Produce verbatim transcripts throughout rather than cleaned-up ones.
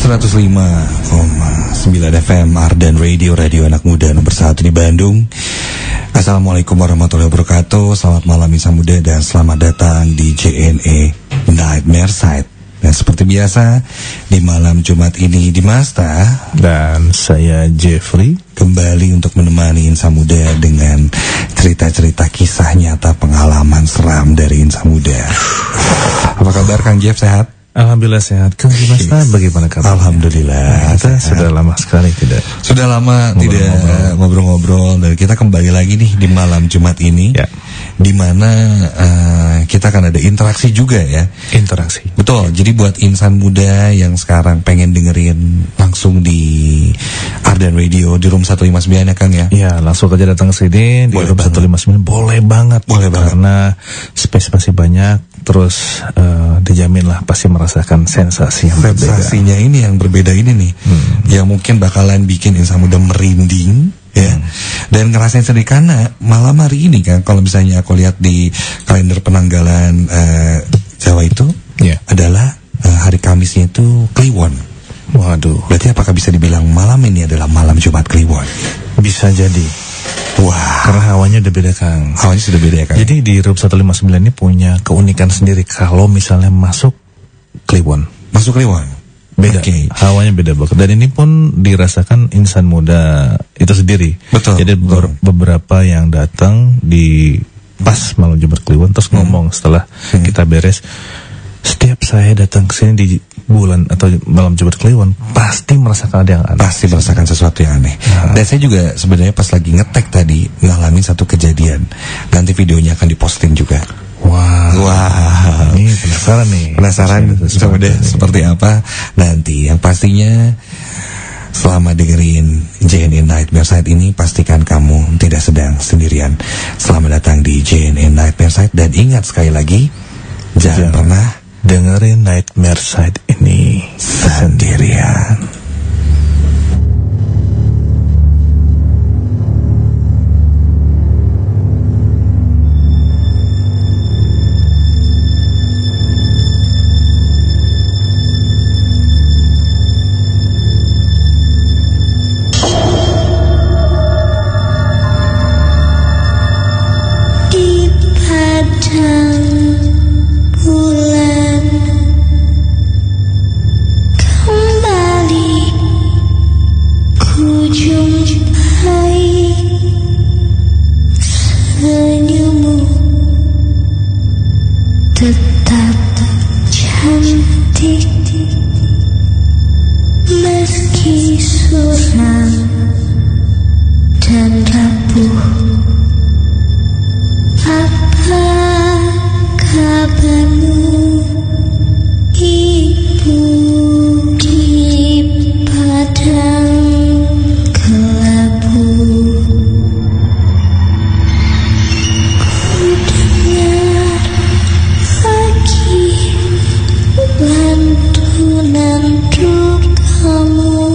seratus lima koma sembilan F M Ardan Radio, radio anak muda nomor satu di Bandung. Assalamualaikum warahmatullahi wabarakatuh. Selamat malam insan muda dan selamat datang di J N E Nightmare Side. Dan seperti biasa di malam Jumat ini Dimasta dan saya Jeffrey kembali untuk menemani insan muda dengan cerita-cerita kisah nyata pengalaman seram dari insan muda. Apa kabar Kang Jeff, sehat? Alhamdulillah sehat. Kang Dimasta bagaimana kabar? Alhamdulillah. Kita sehat. Sudah lama sekali tidak. Sudah lama ngobrol-ngobrol. tidak ngobrol-ngobrol dan kita kembali lagi nih di malam Jumat ini. Ya. Di mana uh, kita akan ada interaksi juga ya. Interaksi. Betul. Jadi buat insan muda yang sekarang pengen dengerin langsung di Ardan Radio di room seratus lima puluh sembilan ya Kang ya. Iya, langsung aja datang ke sini di room seratus lima puluh sembilan. Boleh banget. Boleh banget. Karena space masih banyak. Terus uh, dijamin lah pasti merasakan sensasi yang berbeda. Sensasinya ini yang berbeda ini nih, hmm. yang mungkin bakalan bikin insan muda merinding, ya, hmm. dan ngerasain sedih karena malam hari ini kan, kalau misalnya aku lihat di kalender penanggalan uh, Jawa itu, yeah. adalah uh, hari Kamisnya itu Kliwon. Waduh. Berarti apakah bisa dibilang malam ini adalah malam Jumat Kliwon? Bisa jadi. Wah, karena hawanya udah beda Kang. Hawanya sudah beda ya Kang. Jadi di room seratus lima puluh sembilan ini punya keunikan sendiri kalau misalnya masuk Kliwon. Masuk Kliwon. Beda. Okay. Hawanya beda banget. Dan ini pun dirasakan insan muda itu sendiri. Betul. Jadi betul. beberapa yang datang di pas malam Jumat Kliwon terus hmm. ngomong setelah hmm. kita beres, setiap saya datang ke sini di bulan atau malam Jumat Kliwon pasti merasakan ada yang aneh. Pasti merasakan sesuatu yang aneh. Nah. Dan saya juga sebenarnya pas lagi ngetek tadi ngalamin satu kejadian. Nanti videonya akan diposting juga. Wah. Wow. Wow. Ini penasaran nih. Penasaran sebenarnya seperti apa nanti. Yang pastinya selama dengerin J N E Nightmare Side ini pastikan kamu tidak sedang sendirian. Selamat datang di J N E Nightmare Side dan ingat sekali lagi jangan, jangan pernah dengerin Nightmare Side ini sendirian. Di padang bulan kembali ku jumpai senyummu tetap cantik meski suram dan rapuh. Apa kabarmu ibu di padang kelabu? Ku dengar lagi lantunan dukamu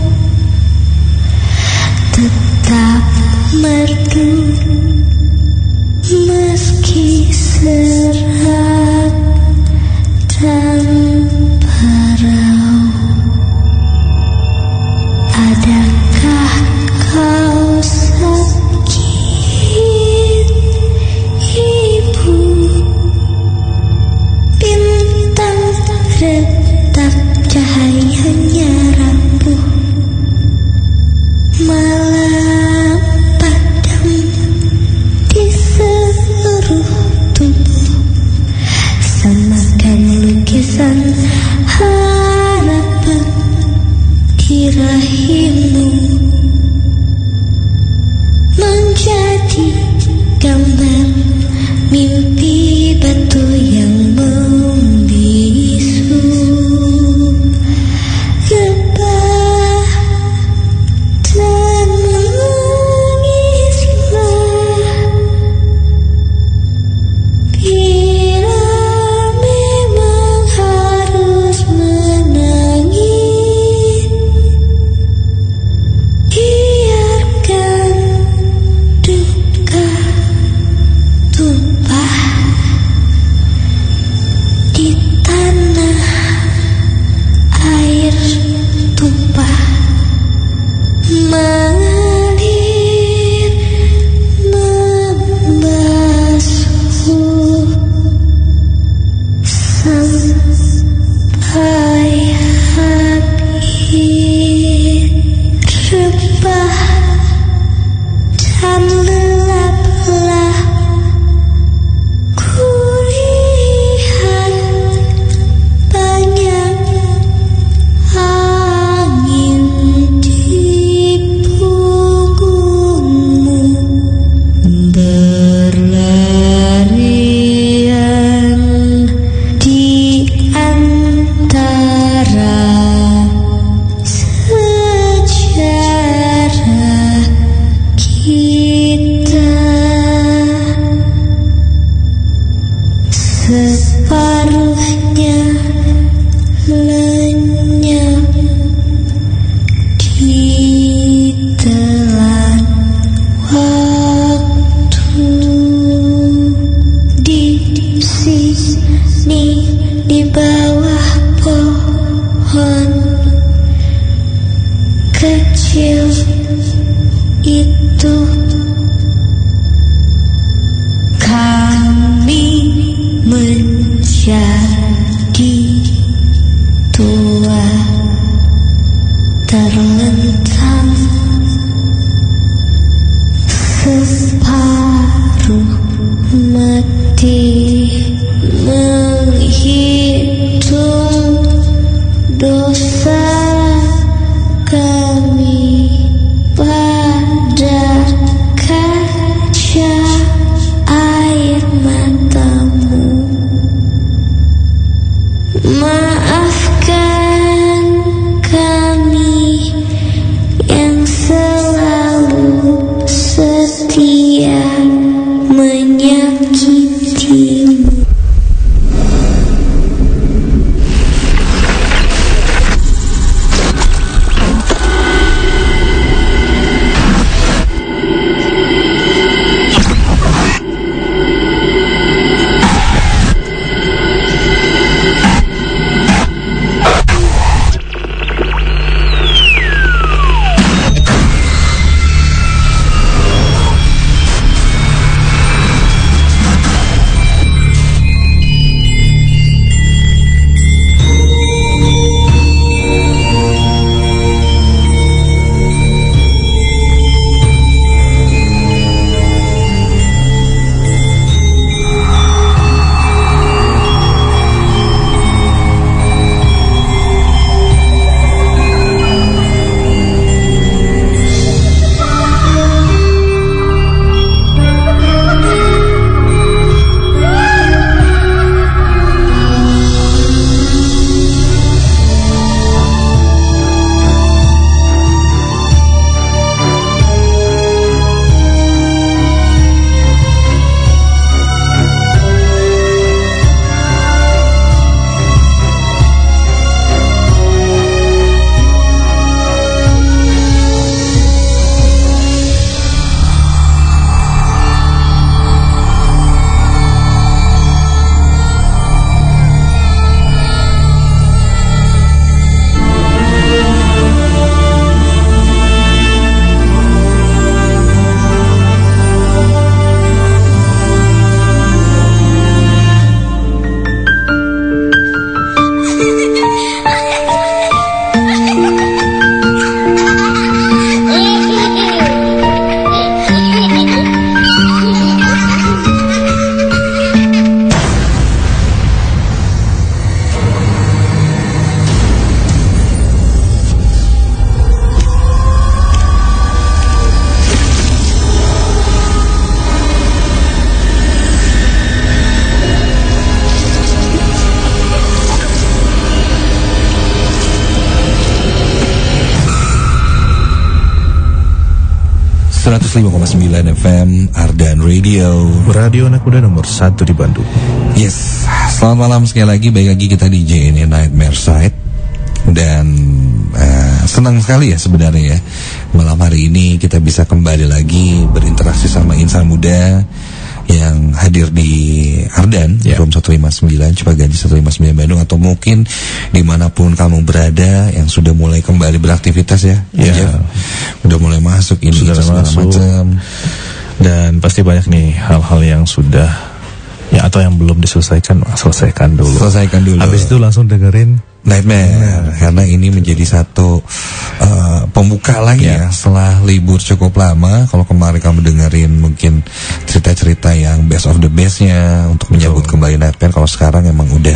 tetap merdu meski serat dan parau. Adakah kau sakit, ibu? Bintang retak cahayanya rapuh. Malam padam di seluruh tubuh, samakan lukisan harapan di rahimmu, menjadi gambar mimpi batu yang membisu. Gebah dan menangislah bila memang harus menangis. Biarkan duka tumpah tua terlentang separuh mati menghitung dosa kami pada kaca air matamu. Maafkan kami yang selalu setia menyakitimu. seratus lima koma sembilan F M Ardan Radio, Radio anak muda nomor satu di Bandung. Yes, selamat malam sekali lagi. Baik lagi kita di J N E Nightmare Side. Dan uh, senang sekali ya sebenarnya ya, malam hari ini kita bisa kembali lagi berinteraksi sama insan muda yang hadir di Ardan, yeah. Room seratus lima puluh sembilan Cipaganti seratus lima puluh sembilan Bandung, atau mungkin dimanapun kamu berada yang sudah mulai kembali beraktivitas ya, yeah. Jeff, udah mulai masuk ini sudah segala macam, dan pasti banyak nih hal-hal yang sudah ya atau yang belum diselesaikan, selesaikan dulu. Selesaikan dulu. Habis itu langsung dengerin Nightmare, nah, karena ini menjadi satu uh, pembuka lagi yeah. ya setelah libur cukup lama. Kalau kemarin kamu dengerin mungkin cerita-cerita yang best of the bestnya untuk menyambut kembali Nightmare, kalau sekarang emang udah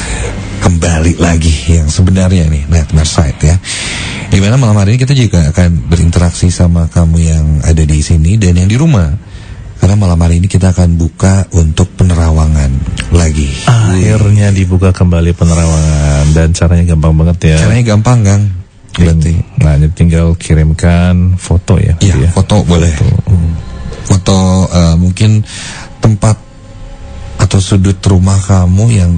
kembali lagi yang sebenarnya nih, Nightmare Side ya. Dimana malam hari ini kita juga akan berinteraksi sama kamu yang ada di sini dan yang di rumah. Karena malam hari ini kita akan buka untuk penerawangan lagi. Akhirnya dibuka kembali penerawangan, dan caranya gampang banget ya. Caranya gampang, Kang. Berarti. Nah, tinggal kirimkan foto ya. Iya, ya? foto boleh. Foto, foto uh, mungkin tempat atau sudut rumah kamu yang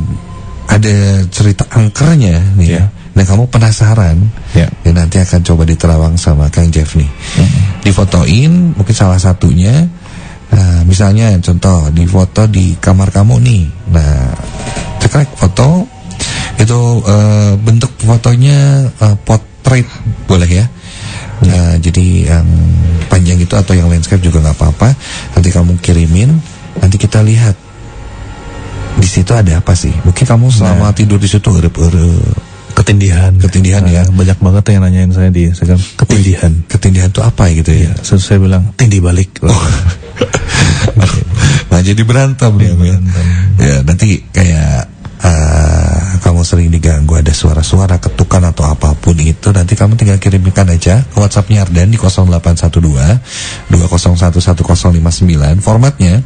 ada cerita angkernya nih ya. Dan kamu penasaran, ya. Dan nanti akan coba diterawang sama Kang Jeff nih. Mm-hmm. Difotoin mungkin salah satunya. Nah, misalnya contoh di foto di kamar kamu nih. Nah, cekrek foto itu uh, bentuk fotonya uh, portrait boleh ya. Nah, jadi yang panjang itu atau yang landscape juga nggak apa-apa. Nanti kamu kirimin, nanti kita lihat di situ ada apa sih. Mungkin kamu selama nah. tidur di situ urep-urep, ketindihan. Ketindihan nah, ya. Banyak banget yang nanyain saya di Instagram ketindihan. Wih, ketindihan itu apa gitu ya? Terus saya bilang tindih balik. Oh. Nah, jadi berantem nih. Berantem. Ya, nanti kayak uh, kamu sering diganggu ada suara-suara ketukan atau apapun itu, nanti kamu tinggal kirimkan aja ke WhatsAppnya Ardan di nol delapan satu dua dua nol satu satu nol lima sembilan. Formatnya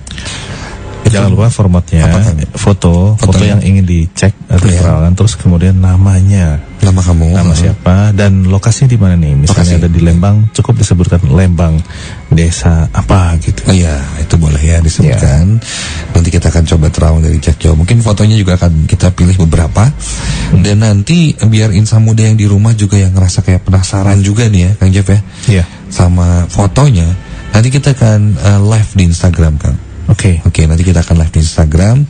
jangan lupa formatnya foto, foto foto yang ingin dicek atau diperalkan, terus kemudian namanya, nama kamu, nama uh, siapa, dan lokasi di mana nih. Misalnya lokasi ada di Lembang, cukup disebutkan Lembang, desa apa gitu. Oh iya, itu boleh ya disebutkan. Ya. Nanti kita akan coba terawang dari cek jauh. Mungkin fotonya juga akan kita pilih beberapa. Hmm. Dan nanti biar insan muda yang di rumah juga yang ngerasa kayak penasaran juga nih ya, Kang Jeff ya. Iya. Sama fotonya, nanti kita akan uh, live di Instagram, Kang. Oke, okay. Oke, okay, nanti kita akan live di Instagram.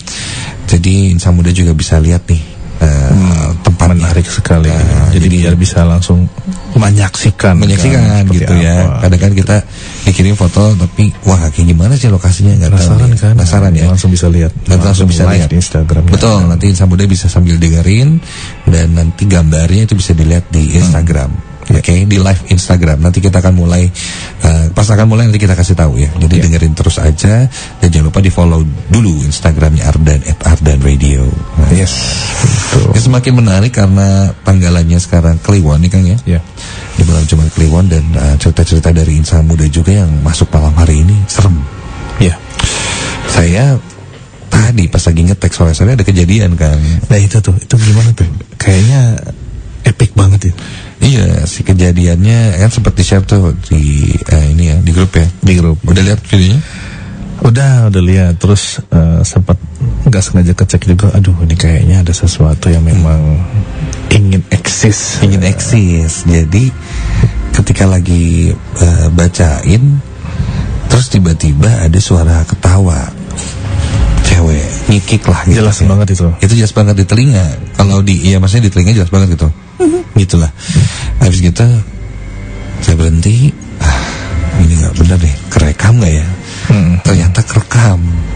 Jadi insan muda juga bisa lihat nih uh, hmm, tempat menarik sekali. Uh, jadi, jadi biar bisa langsung menyaksikan, menyaksikan kan, gitu apa. Ya. Kadang kan kita dikirim foto tapi wah kayak gimana sih lokasinya nggak tahu. Penasaran kan? Penasaran ya. Langsung bisa lihat. Nanti langsung, langsung bisa lihat di Instagram. Betul. Ya. Nanti insan muda bisa sambil dengerin dan nanti gambarnya itu bisa dilihat di Instagram. Hmm. Oke, okay, di live Instagram. Nanti kita akan mulai uh, pas akan mulai nanti kita kasih tahu ya. Jadi yeah. dengerin terus aja dan jangan lupa di follow dulu Instagramnya Ardan at Ardan Radio. Nah, yes. Betul. Ya, semakin menarik karena tanggalannya sekarang Kliwon nih Kang ya. Yeah. Di malam Jumat Kliwon dan uh, cerita-cerita dari insan muda juga yang masuk malam hari ini serem. Ya. Yeah. Saya tadi pas lagi ngetek sore-sore ada kejadian kan. Nah itu tuh, itu gimana tuh? Kayaknya epic banget ya. Iya, si kejadiannya kan sempat di-share tuh di uh, ini ya, di grup ya. Di grup. Udah lihat videonya? Udah, udah lihat. Terus uh, sempat nggak sengaja kecek juga. Aduh, ini kayaknya ada sesuatu yang memang hmm. ingin eksis, ingin eksis. Jadi ketika lagi uh, bacain, terus tiba-tiba ada suara ketawa cewek, nyikik lah gitu. Jelas ya. Banget itu. Itu jelas banget di telinga. Kalau di, iya maksudnya di telinga jelas banget gitu. Gitulah. Habis gitu saya berhenti. Ah, ini nggak benar deh. Kerekam nggak ya? Hmm. Ternyata kerekam.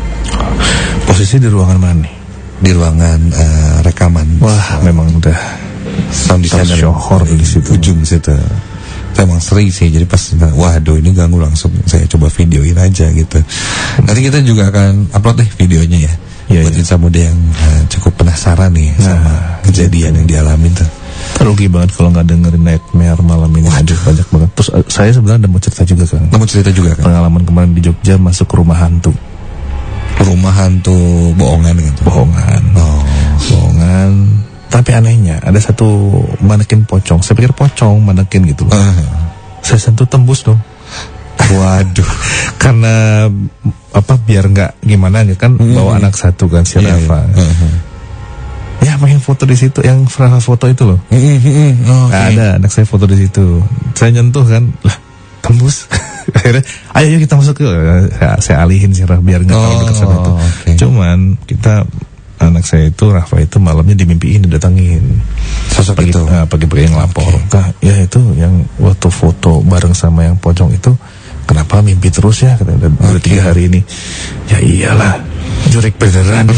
Posisi di ruangan mana nih? Di ruangan uh, rekaman. Wah, so, memang udah sound designer syukur di situ. Ujung situ. Itu emang sering sih. Jadi pas waduh ini ganggu, langsung saya coba videoin aja gitu. Nanti kita juga akan upload deh videonya ya. Ya buat ya. Insan muda yang uh, cukup penasaran nih nah, sama kejadian gitu yang dialamin tuh. Rugi banget kalau nggak dengerin Nightmare malam ini. Waduh, banyak banget. Terus uh, saya sebenarnya ada mau cerita juga kan. Mau cerita juga kan. Pengalaman kemarin di Jogja masuk ke rumah hantu. Rumah hantu bohongan gitu. Bohongan. Oh, bohongan. Tapi anehnya ada satu manekin pocong. Saya pikir pocong manekin gitu. Uh. Saya sentuh tembus dong. Waduh. Karena apa biar nggak gimana kan mm-hmm. bawa anak satu kan si yeah, Rafa. Yeah. Uh-huh. Ya pengen foto di situ, yang Rafa foto itu loh. Mm-hmm. Oh, okay. Ada anak saya foto di situ. Saya nyentuh kan, lah tembus. Akhirnya, ayo yuk kita masuk ke. Saya, saya alihin si Rafa biar nggak terlalu oh, dekat sama itu. Okay. Cuman kita anak saya itu Rafa itu malamnya dimimpiin didatangin. Sosok pagi, itu. Uh, pagi-pagi yang lapor. Okay. Kak, ya itu yang waktu foto bareng sama yang pocong itu. Kenapa mimpi terus ya? Kata udah okay. tiga hari ini. Ya iyalah, jurik beneran.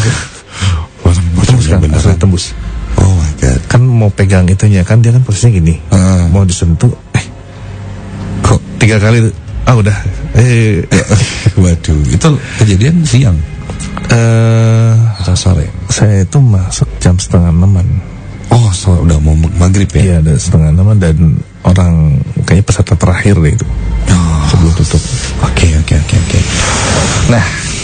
Tembus kan, asli tembus. Oh my god. Kan mau pegang itunya kan dia kan posisinya gini. Uh. Mau disentuh, eh kok tiga kali? Ah udah. Eh, waduh. Itu kejadian siang. Eh, atau sore. Saya itu masuk jam setengah enaman. Oh, sore udah mau maghrib ya? Iya, ada setengah enaman dan orang kayaknya peserta terakhir deh itu. Oh. Sebelum tutup. Oke, oke, oke, oke. Nah,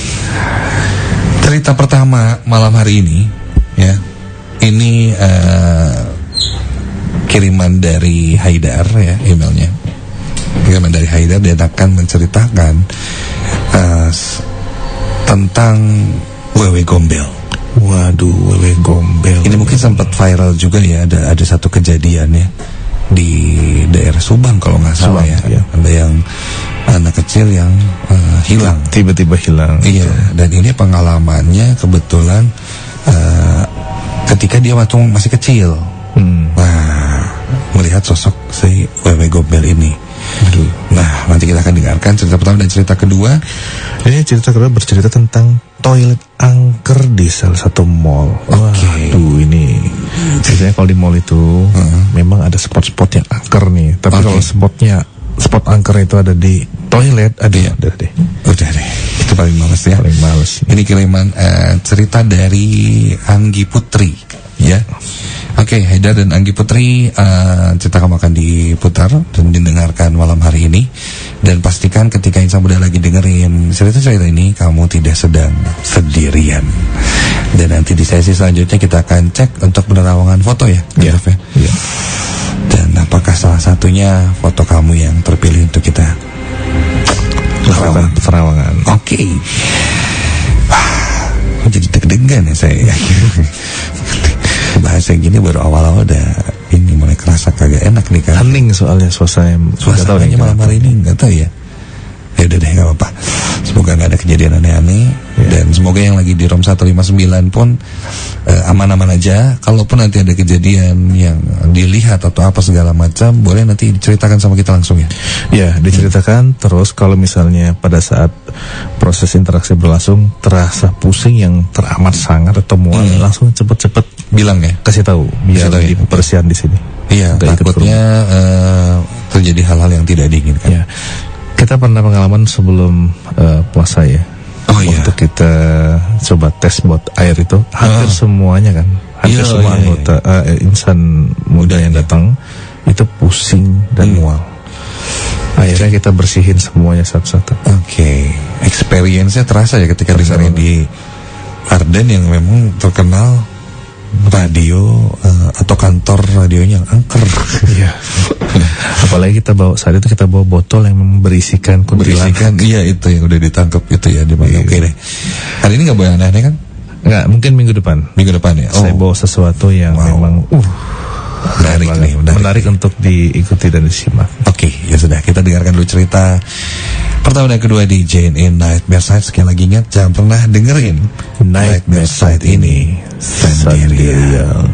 cerita pertama malam hari ini, ya, ini uh, kiriman dari Haidar ya, emailnya. Kiriman dari Haidar, dia akan menceritakan uh, tentang wewe gombel. Waduh, wewe gombel. Ini mungkin sempat viral juga ya, ada ada satu kejadian ya di daerah Subang kalau nggak salah ya. ya. Ada yang anak kecil yang uh, hilang. Tiba-tiba hilang. Iya, dan ini pengalamannya kebetulan uh, ketika dia waktu masih kecil. Hmm. Nah, melihat sosok si wewe gombel ini. Aduh. Nah, nanti kita akan dengarkan cerita pertama dan cerita kedua. Ini cerita kedua bercerita tentang toilet angker di salah satu mall. Oke. Okay. Waduh, ini Biasanya kalau di mall itu uh-huh. memang ada spot-spot yang angker nih. Tapi okay. kalau spotnya spot angker itu ada di toilet, ada ya, udah deh. Udah deh. Itu paling males ya. Paling males. Ini kiriman uh, cerita dari Anggi Putri, ya. Oke, okay, Haidar dan Anggi Putri, uh, cerita kamu akan diputar dan didengarkan malam hari ini. Dan pastikan ketika Insan Muda lagi dengerin cerita-cerita ini, kamu tidak sedang sendirian. Dan nanti di sesi selanjutnya kita akan cek untuk penerawangan foto ya, ya. ya. ya. Dan apakah salah satunya foto kamu yang terpilih untuk kita Larawan Serawangan. Oke. Okay. Wah, jadi deg-degan ya saya. Bahasa gini baru awal-awal udah ini mulai kerasa kagak enak nih kan. Hening soalnya suasana. Suasananya malam hari ini nggak tahu ya. Ya udah deh, nggak apa-apa. Semoga nggak ada kejadian aneh-aneh ya. Dan semoga yang lagi di ROM seratus lima puluh sembilan pun uh, aman-aman aja. Kalaupun nanti ada kejadian yang dilihat atau apa segala macam, boleh nanti diceritakan sama kita langsung ya. Ya, diceritakan. Hmm. Terus kalau misalnya pada saat proses interaksi berlangsung terasa pusing yang teramat sangat atau mual, hmm. langsung cepet-cepet bilang ya, kasih tahu biar di kebersihan di sini. Iya, takutnya uh, terjadi hal-hal yang tidak diinginkan. Ya. Kita pernah pengalaman sebelum uh, puasa ya. Oh iya. Waktu kita coba tes buat air itu, hampir uh. semuanya kan, hampir iya, semua iya, anggota iya. Uh, insan muda yang datang itu pusing dan hmm. mual. Akhirnya kita bersihin semuanya satu-satu. Oke, okay. Experience-nya terasa ya ketika dengerin di Arden yang memang terkenal radio uh, atau kantor radionya yang angker. Iya. Apalagi kita bawa saat itu kita bawa botol yang berisikan kuntilanak. Iya, itu yang udah ditangkap itu ya di mana. Iya. Oke deh. Hari ini enggak bawa aneh-aneh kan? Enggak, mungkin minggu depan. Minggu depan ya. Oh. Saya bawa sesuatu yang wow. memang uh menarik nih, menarik. menarik untuk diikuti dan disimak. Oke, ya sudah, kita dengarkan dulu cerita pertama dan kedua di J N A Nightmare Side. Sekali lagi ingat, jangan pernah dengerin Nightmare Side ini sendirian.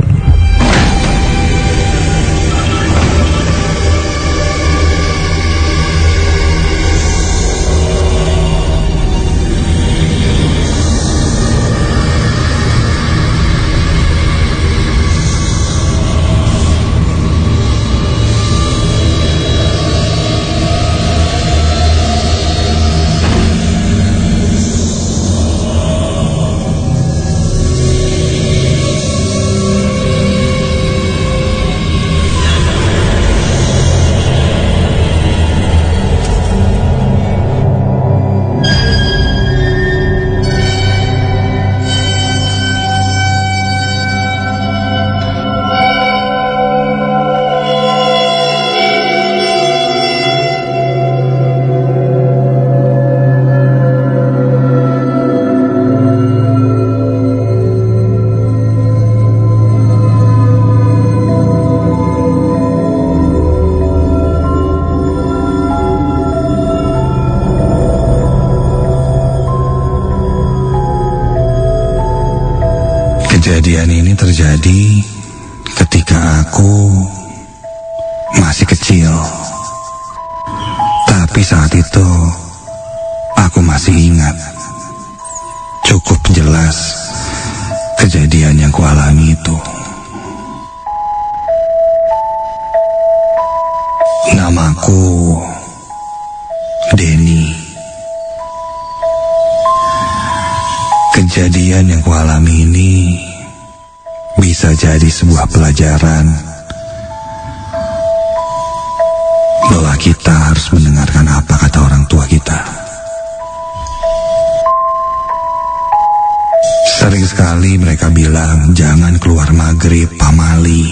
Kejadian ini terjadi ketika aku masih kecil. Tapi saat itu aku masih ingat cukup jelas kejadian yang kualami itu. Namaku Denny. Kejadian yang kualami ini bisa jadi sebuah pelajaran bahwa kita harus mendengarkan apa kata orang tua kita. Sering sekali mereka bilang jangan keluar maghrib pamali.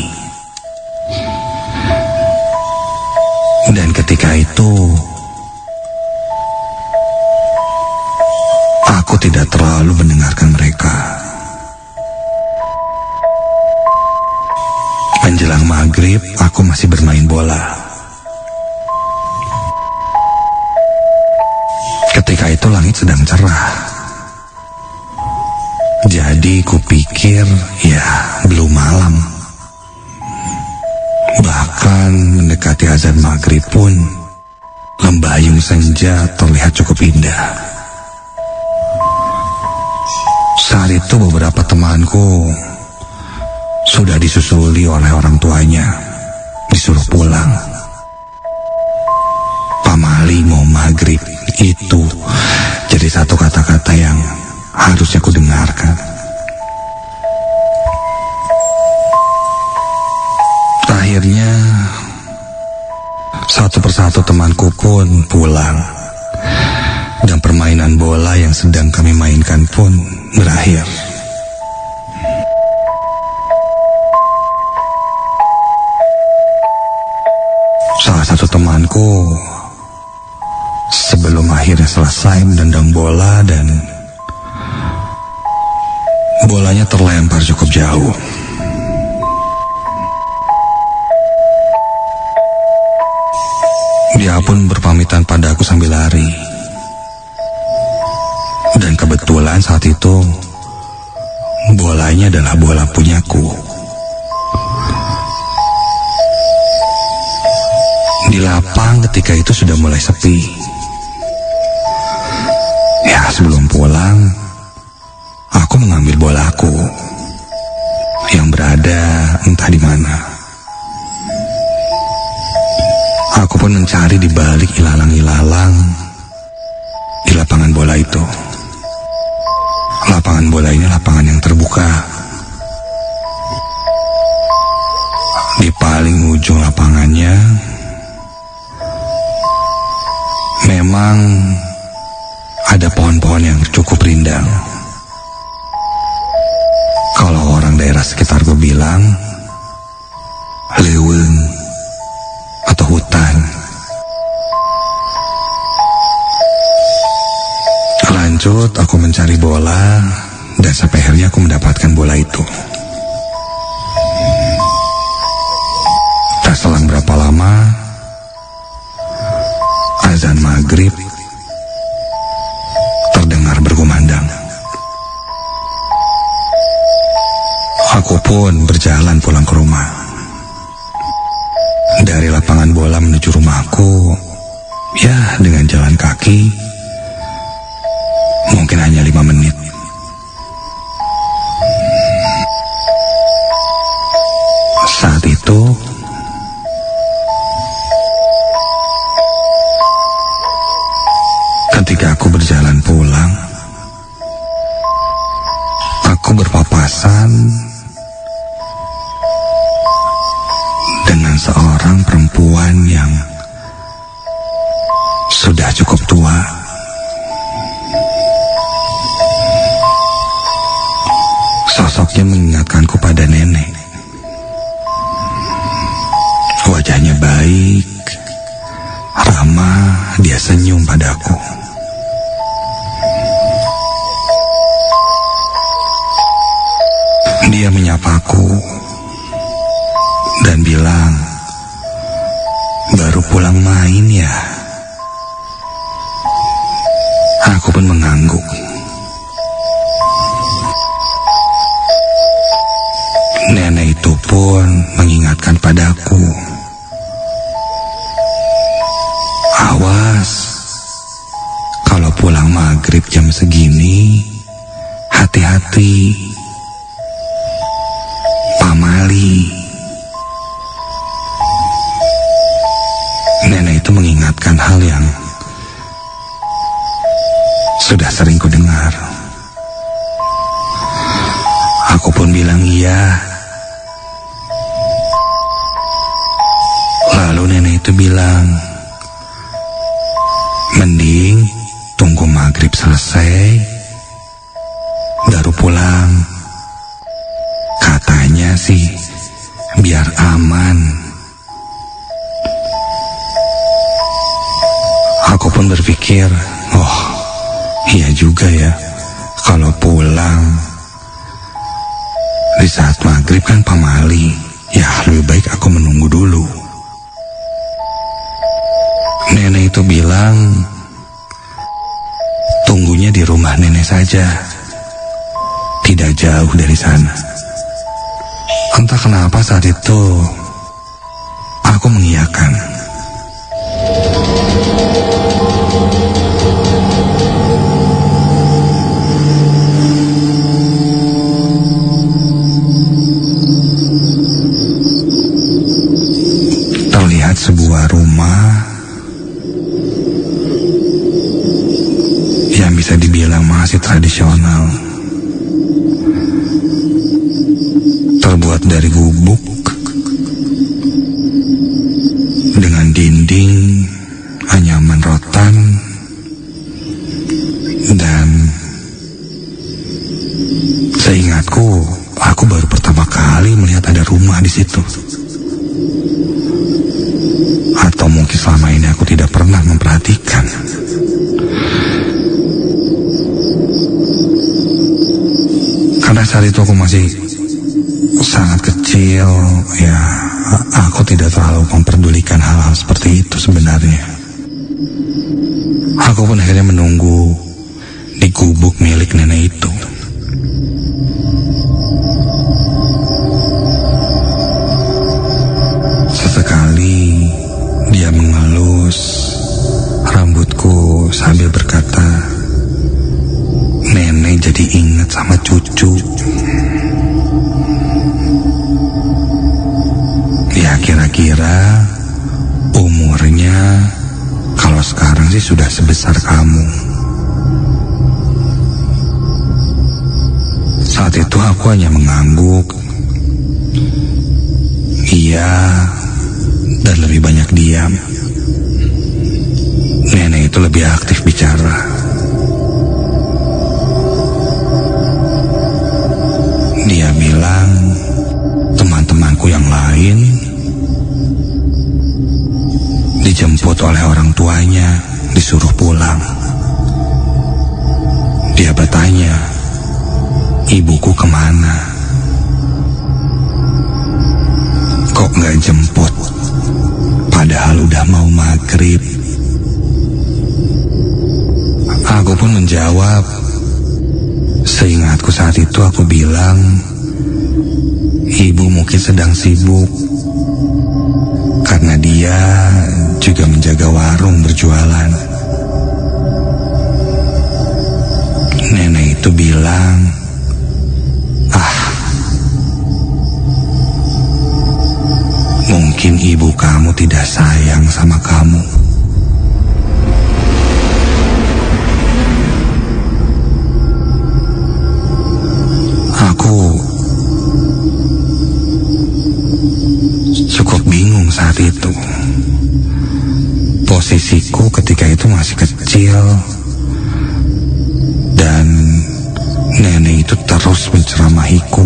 Dan ketika itu aku tidak terlalu mendengarkan mereka. Menjelang maghrib, aku masih bermain bola. Ketika itu langit sedang cerah. Jadi kupikir ya belum malam. Bahkan mendekati azan maghrib pun lembayung senja terlihat cukup indah. Saat itu beberapa temanku sudah disusuli oleh orang tuanya, disuruh pulang. Pamali mau maghrib, itu jadi satu kata-kata yang harusnya ku dengarkan. Akhirnya satu persatu temanku pun pulang, dan permainan bola yang sedang kami mainkan pun berakhir. Salah satu temanku sebelum akhirnya selesai menendang bola dan bolanya terlempar cukup jauh. Dia pun berpamitan padaku sambil lari. Dan kebetulan saat itu bolanya adalah bola punyaku. Di lapang ketika itu sudah mulai sepi. Ya, sebelum pulang aku mengambil bolaku yang berada entah di mana. Aku pun mencari di balik ilalang-ilalang di lapangan bola itu. Lapangan bola ini lapangan yang terbuka. Di paling ujung lapangannya memang ada pohon-pohon yang cukup rindang. Kalau orang daerah sekitar gue bilang leuweung atau hutan. Lanjut aku mencari bola dan sampai akhirnya aku mendapatkan bola itu. Tak selang berapa lama azan maghrib terdengar berkumandang. Aku pun berjalan pulang ke rumah. Dari lapangan bola menuju rumahku, ya dengan jalan kaki, mungkin hanya lima menit. Saat itu, ketika aku berjalan pulang, aku berpapasan dengan seorang perempuan yang sudah cukup tua. Sosoknya mengingatkanku pada nenek. Wajahnya baik, ramah, dia senyum padaku. Dia menyapaku dan bilang, "Baru pulang main ya?" Aku pun mengangguk. Nenek itu pun mengingatkan padaku, "Awas, kalau pulang maghrib jam segini, hati-hati. Pamali." Nenek itu mengingatkan hal yang sudah sering ku dengar. Aku pun bilang iya. Lalu nenek itu bilang, "Mending tunggu maghrib selesai baru pulang. Katanya sih biar aman." Aku pun berpikir, oh iya juga ya, kalau pulang di saat maghrib kan pamali, ya lebih baik aku menunggu dulu. Nenek itu bilang, tunggunya di rumah nenek saja, tidak jauh dari sana. Entah kenapa saat itu aku mengiyakan. rumah yang bisa dibilang masih tradisional, terbuat dari gubuk dengan dinding anyaman rotan dan seingatku aku baru pertama kali melihat ada rumah di situ. Atau mungkin selama ini aku tidak pernah memperhatikan. Karena saat itu aku masih sangat kecil, ya aku tidak terlalu memperdulikan hal-hal seperti itu sebenarnya. Aku pun akhirnya menunggu di gubuk milik nenek itu. Sesekali dia mengelus rambutku sambil berkata, "Nenek jadi ingat sama cucu." Ya kira-kira umurnya kalau sekarang sih sudah sebesar kamu. Saat itu aku hanya mengangguk. Iya, dan lebih banyak diam. Nenek itu lebih aktif bicara. Dia bilang teman-temanku yang lain dijemput oleh orang tuanya, disuruh pulang. Dia bertanya, "Ibuku kemana? Kok nggak jemput? Padahal udah mau maghrib." Aku pun menjawab. Seingatku saat itu aku bilang, "Ibu mungkin sedang sibuk karena dia juga menjaga warung berjualan." Nenek itu bilang, "Ah, mungkin ibu kamu tidak sayang sama kamu." Aku cukup bingung saat itu. Posisiku ketika itu masih kecil, dan nenek itu terus menceramahiku,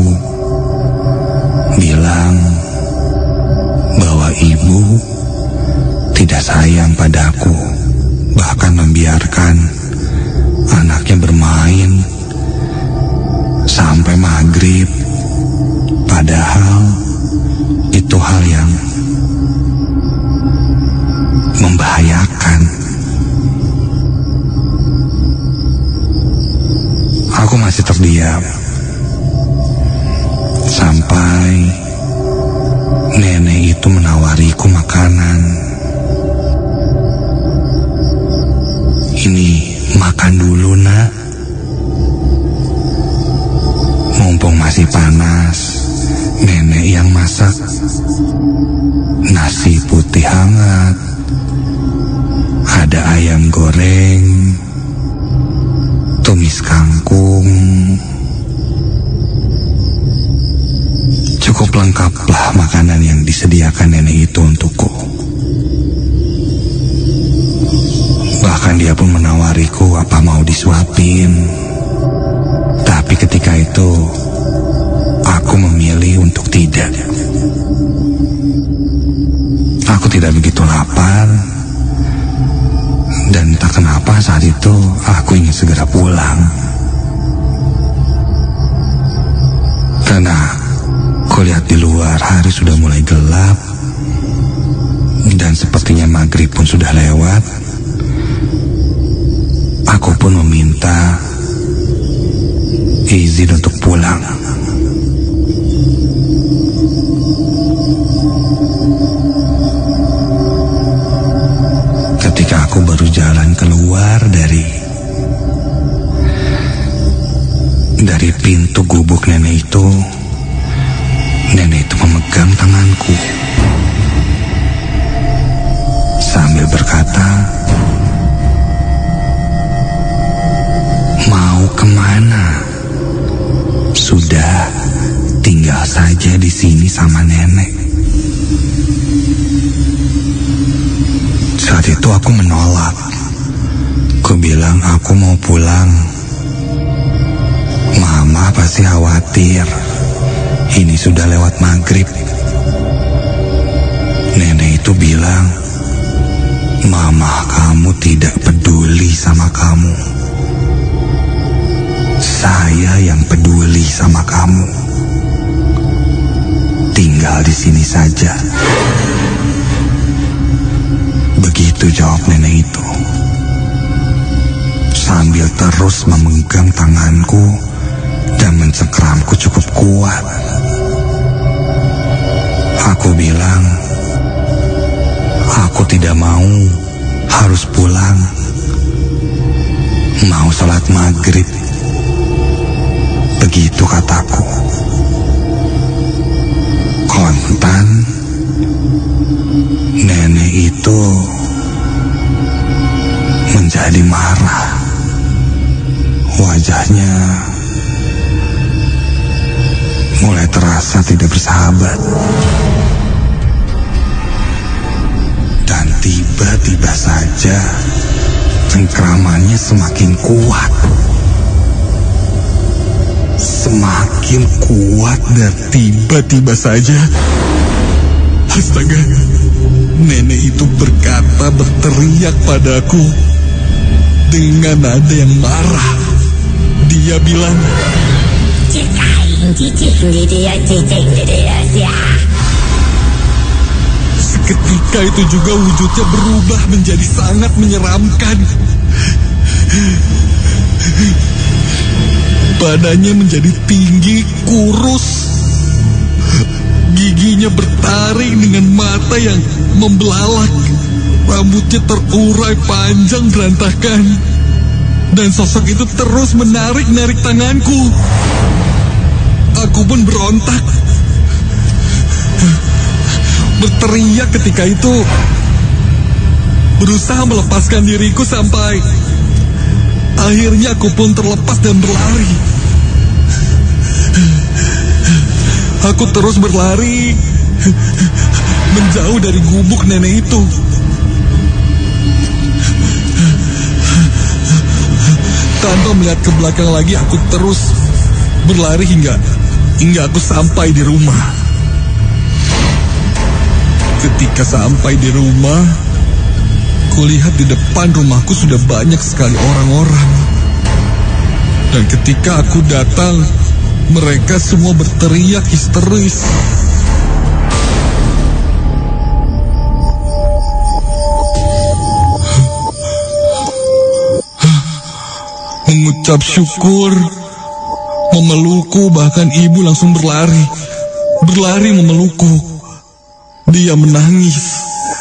bilang bahwa ibu tidak sayang padaku, bahkan membiarkan anaknya bermain sampai maghrib. Padahal itu hal yang membahayakan. Aku masih terdiam sampai nenek itu menawariku makanan. "Ini makan dulu, Nak. Mumpung masih panas, nenek yang masak nasi putih hangat, ada ayam goreng, tumis kangkung. Cukup lengkaplah makanan yang disediakan nenek itu untukku. Bahkan dia pun menawariku apa mau disuapin. Tapi ketika itu aku memilih untuk tidak. Aku tidak begitu lapar, dan tak kenapa saat itu aku ingin segera pulang. Karena kulihat di luar hari sudah mulai gelap, dan sepertinya maghrib pun sudah lewat. Aku pun meminta izin untuk pulang. Ketika aku baru jalan keluar dari dari pintu gubuk nenek itu, nenek itu memegang tanganku. itu aku menolak. Ku bilang aku mau pulang. Mama pasti khawatir. Ini sudah lewat maghrib. Nenek itu bilang, mama kamu tidak peduli sama kamu. Saya yang peduli sama kamu. Tinggal di sini saja. Begitu jawab nenek itu, sambil terus memegang tanganku dan mencengkeramku cukup kuat. Aku bilang, aku tidak mau harus pulang. Mau sholat maghrib. Begitu kataku. Kontan, nenek itu menjadi marah. Wajahnya mulai terasa tidak bersahabat. Dan tiba-tiba saja cengkramannya semakin kuat. Semakin kuat dan tiba-tiba saja, astaga, nenek itu berkata, berteriak padaku dengan nada yang marah. Dia bilang, seketika itu juga wujudnya berubah menjadi sangat menyeramkan. Badannya menjadi tinggi, kurus. Giginya bertaring dengan mata yang membelalak. Rambutnya terurai panjang berantakan. Dan sosok itu terus menarik-narik tanganku. Aku pun berontak. Berteriak ketika itu. Berusaha melepaskan diriku sampai akhirnya aku pun terlepas dan berlari. Aku terus berlari menjauh dari gubuk nenek itu. Tanpa melihat ke belakang lagi, aku terus berlari hingga hingga aku sampai di rumah. Ketika sampai di rumah, kulihat di depan rumahku sudah banyak sekali orang-orang. Dan ketika aku datang, mereka semua berteriak histeris. Mengucap syukur, memelukku, bahkan ibu langsung berlari. Berlari memelukku. Dia menangis.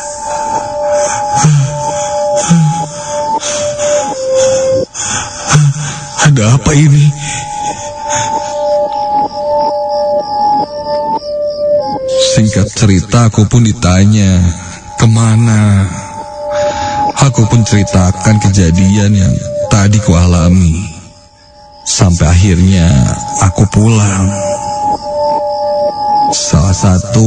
Ada apa ini? Singkat cerita, aku pun ditanya kemana. Aku pun ceritakan kejadian yang tadi ku alami. Sampai akhirnya aku pulang. Salah satu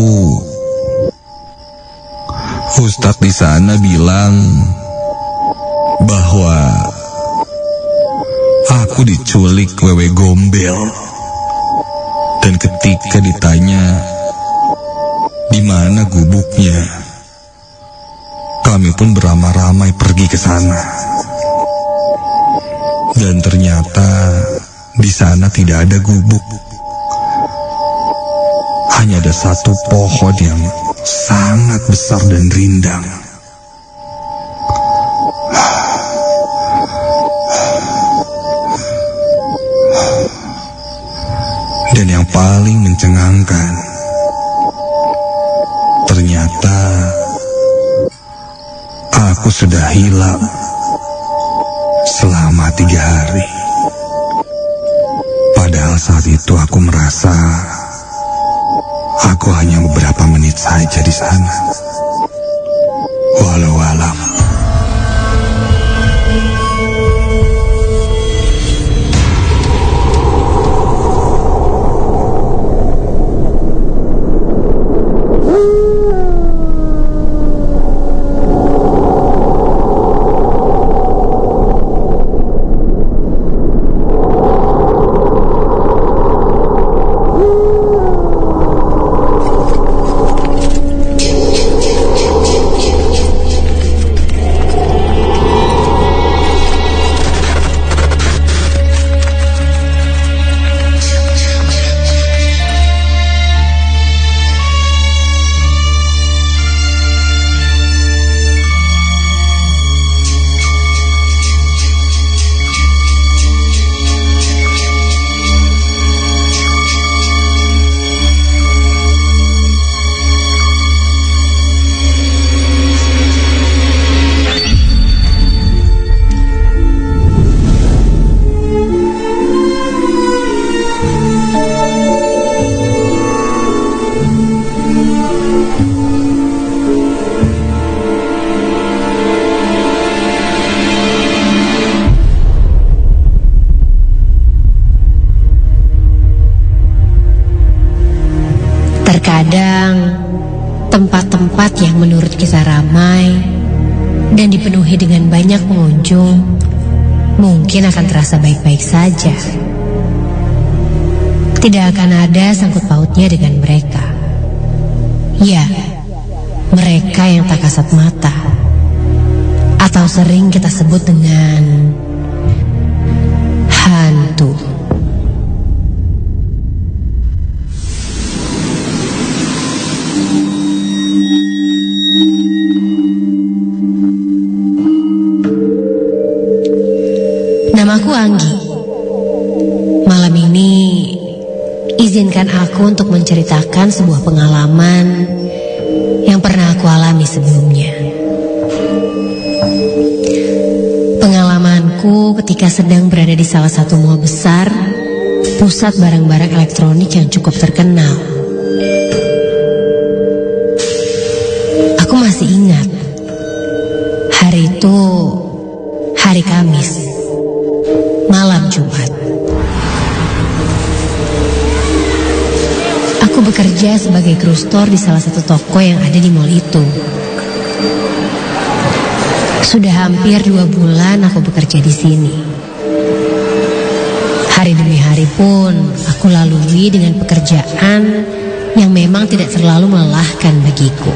ustadz di sana bilang bahwa aku diculik wewe gombel. Dan ketika ditanya di mana gubuknya, kami pun beramai-ramai pergi ke sana. Dan ternyata di sana tidak ada gubuk. Hanya ada satu pohon yang sangat besar dan rindang. Dan yang paling mencengangkan, ternyata aku sudah hilang selama tiga hari. Padahal saat itu aku merasa aku hanya beberapa menit saja di sana. Walau alam. perut kita ramai dan dipenuhi dengan banyak pengunjung, mungkin akan terasa baik-baik saja. Tidak akan ada sangkut pautnya dengan mereka. Ya, mereka yang tak kasat mata, atau sering kita sebut dengan hantu. Namaku Anggi. Malam ini izinkan aku untuk menceritakan sebuah pengalaman yang pernah aku alami sebelumnya. Pengalamanku ketika sedang berada di salah satu mall besar, pusat barang-barang elektronik yang cukup terkenal. Aku masih ingat, hari itu hari Kamis, malam Jumat. Aku bekerja sebagai kru store di salah satu toko yang ada di mall itu. Sudah hampir dua bulan aku bekerja di sini. Hari demi hari pun aku lalui dengan pekerjaan yang memang tidak terlalu melelahkan bagiku.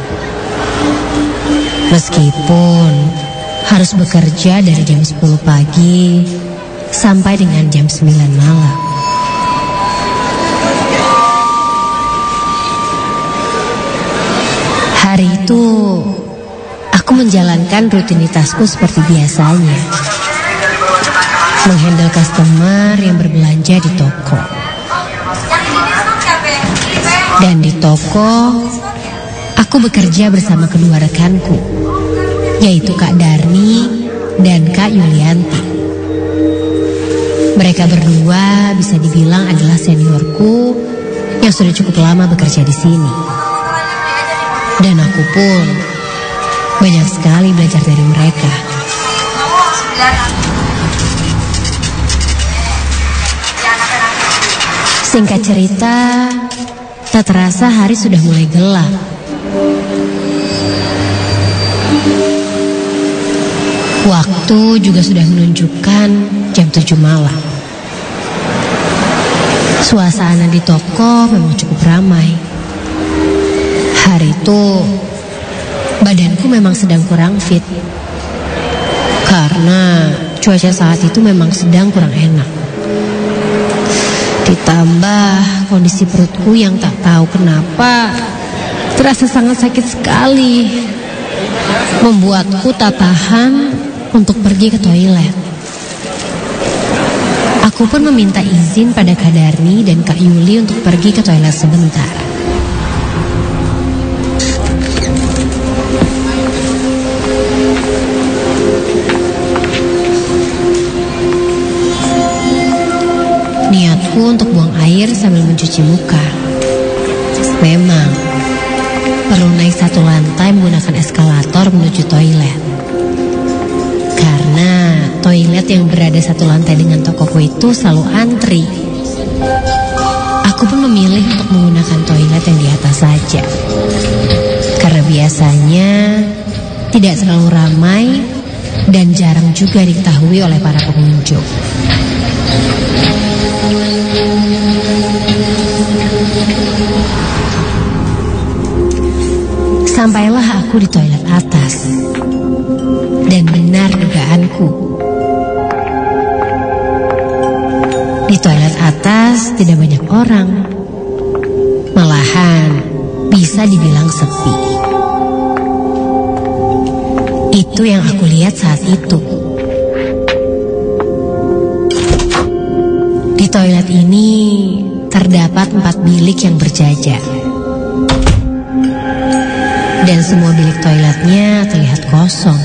Meskipun harus bekerja dari jam sepuluh pagi sampai dengan jam sembilan malam. Hari itu aku menjalankan rutinitasku seperti biasanya, menghandle customer yang berbelanja di toko. Dan di toko aku bekerja bersama kedua rekanku, yaitu Kak Darni dan Kak Yulianti. Mereka berdua bisa dibilang adalah seniorku yang sudah cukup lama bekerja di sini. Dan aku pun banyak sekali belajar dari mereka. Singkat cerita, tak terasa hari sudah mulai gelap. Waktu juga sudah menunjukkan jam tujuh malam. Suasana di toko memang cukup ramai. Hari itu badanku memang sedang kurang fit, karena cuaca saat itu memang sedang kurang enak. Ditambah kondisi perutku yang tak tahu kenapa terasa sangat sakit sekali, membuatku tak tahan untuk pergi ke toilet. Aku pun meminta izin pada Kak Darni dan Kak Yuli untuk pergi ke toilet sebentar. Niatku untuk buang air sambil mencuci muka. Memang perlu naik satu lantai menggunakan eskalator menuju toilet. Karena toilet yang berada satu lantai dengan tokoku itu selalu antri. Aku pun memilih untuk menggunakan toilet yang di atas saja, karena biasanya tidak terlalu ramai dan jarang juga diketahui oleh para pengunjung. Sampailah aku di toilet atas, dan benar dugaanku. Di toilet atas tidak banyak orang, malahan bisa dibilang sepi. Itu yang aku lihat saat itu. Di toilet ini terdapat empat bilik yang berjajar, dan semua bilik toiletnya terlihat kosong.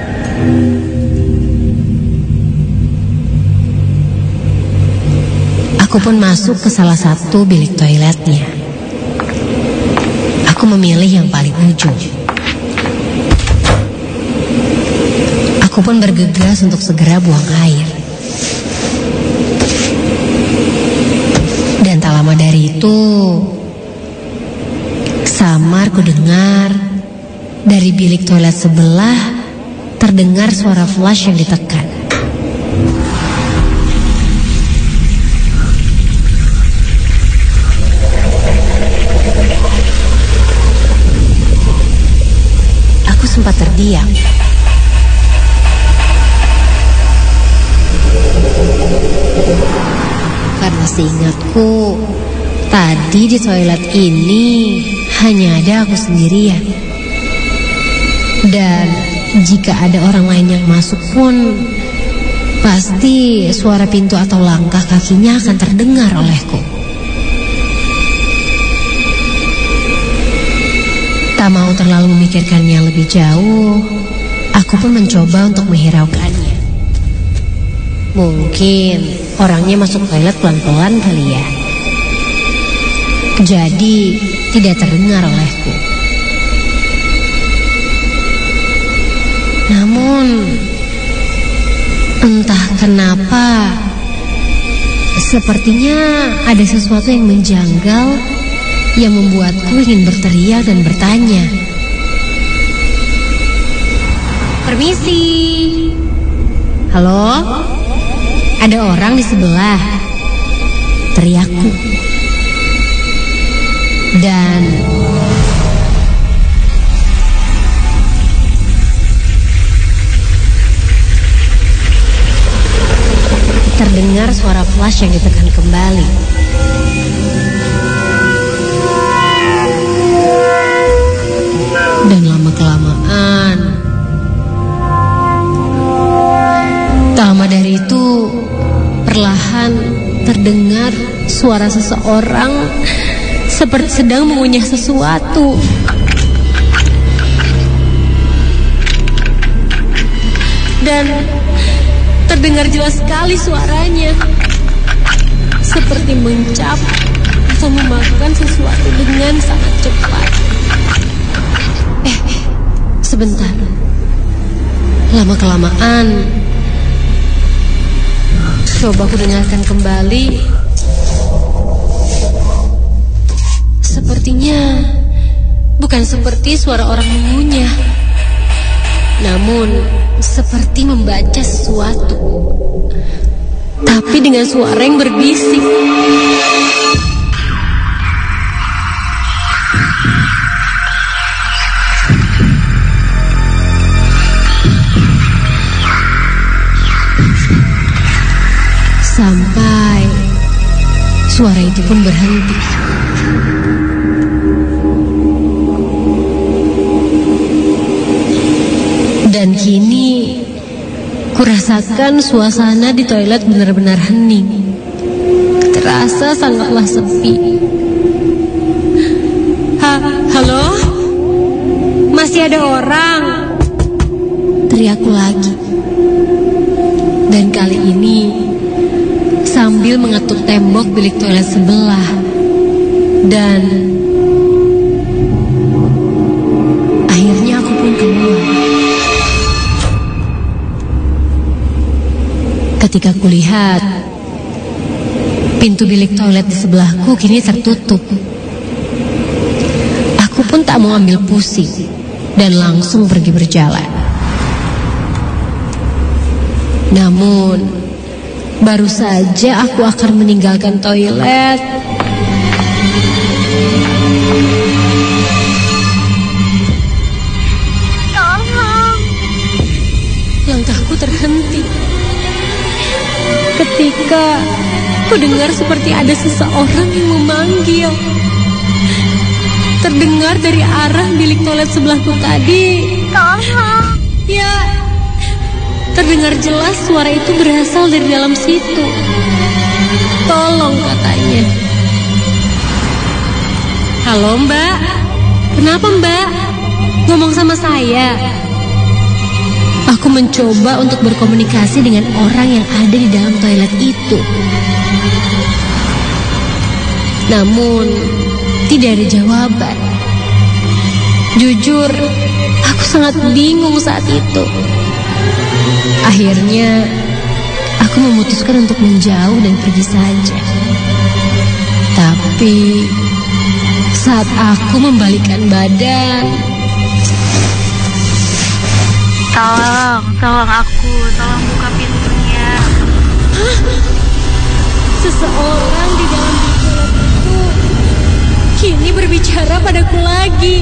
Aku pun masuk ke salah satu bilik toiletnya. Aku memilih yang paling ujung. Aku pun bergegas untuk segera buang air. Dan tak lama dari itu, samar ku dengar dari bilik toilet sebelah terdengar suara flush yang ditekan. Aku sempat terdiam. Karena seingatku, tadi di toilet ini hanya ada aku sendirian. Dan jika ada orang lain yang masuk pun, pasti suara pintu atau langkah kakinya akan terdengar olehku. Tak mau terlalu memikirkannya lebih jauh, aku pun mencoba untuk menghiraukannya. Mungkin orangnya masuk toilet pelan-pelan kali ya. Jadi tidak terdengar olehku. Namun entah kenapa sepertinya ada sesuatu yang menjanggal yang membuatku ingin berteriak dan bertanya. Permisi. Halo? Ada orang di sebelah, teriakku. Dan terdengar suara flash yang ditekan kembali. Dan lama-kelamaan, tak lama dari itu, perlahan terdengar suara seseorang seperti sedang mengunyah sesuatu. Dan terdengar jelas sekali suaranya, seperti mencap atau memakan sesuatu dengan sangat cepat. Eh, sebentar. Lama-kelamaan, coba aku dengarkan kembali. Sepertinya bukan seperti suara orang mengunyah, namun seperti membaca sesuatu, tapi dengan suara yang berbisik. Sampai suara itu pun berhenti. Dan kini kurasakan suasana di toilet benar-benar hening. Terasa sangatlah sepi. Ha, halo? Masih ada orang? Teriakku lagi. Dan kali ini sambil mengetuk tembok bilik toilet sebelah. Dan akhirnya aku pun keluar. Ketika kulihat pintu bilik toilet di sebelahku kini tertutup, aku pun tak mau ambil pusing dan langsung pergi berjalan. Namun baru saja aku akan meninggalkan toilet, tolong, langkahku terhenti ketika ku dengar seperti ada seseorang yang memanggil. Terdengar dari arah bilik toilet sebelahku tadi. Tolong. Ya, terdengar jelas suara itu berasal dari dalam situ. Tolong, katanya. Halo mbak, kenapa mbak? Ngomong sama saya. Aku mencoba untuk berkomunikasi dengan orang yang ada di dalam toilet itu. Namun tidak ada jawaban. Jujur, aku sangat bingung saat itu. Akhirnya aku memutuskan untuk menjauh dan pergi saja. Tapi saat aku membalikkan badan, Tolong, tolong aku, tolong buka pintunya. Hah? Seseorang di dalam toilet itu kini berbicara padaku lagi.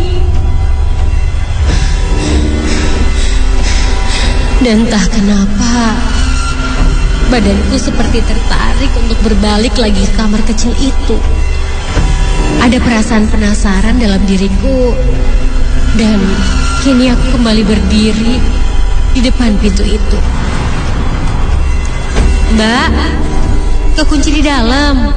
Dan entah kenapa badanku seperti tertarik untuk berbalik lagi ke kamar kecil itu. Ada perasaan penasaran dalam diriku. Dan kini aku kembali berdiri di depan pintu itu. Mbak, kekunci di dalam.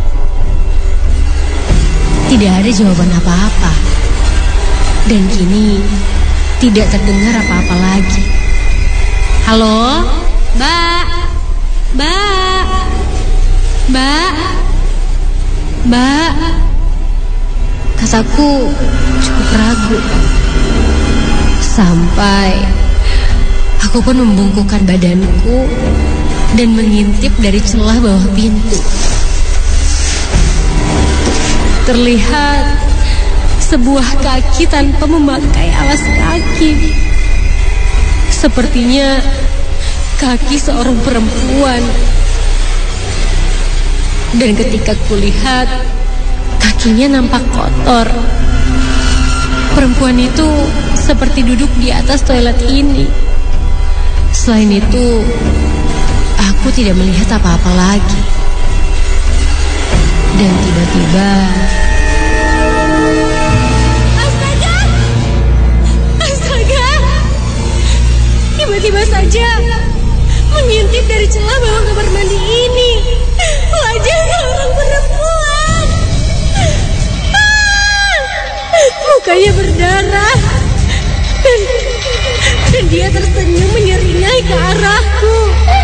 Tidak ada jawaban apa-apa. Dan kini tidak terdengar apa-apa lagi. Halo, Mbak, Mbak, Mbak, Mbak. Kataku cukup ragu. Sampai aku pun membungkukkan badanku dan mengintip dari celah bawah pintu. Terlihat sebuah kaki tanpa memakai alas kaki. Sepertinya kaki seorang perempuan. Dan ketika kulihat, kakinya nampak kotor. Perempuan itu seperti duduk di atas toilet ini. Selain itu, aku tidak melihat apa-apa lagi. Dan tiba-tiba, astaga! Astaga! Tiba-tiba saja mengintip dari celah bawah kamar mandi ini wajah seorang perempuan. Ah! Mukanya berdarah dan, dan dia tersenyum menyeringai ke arahku.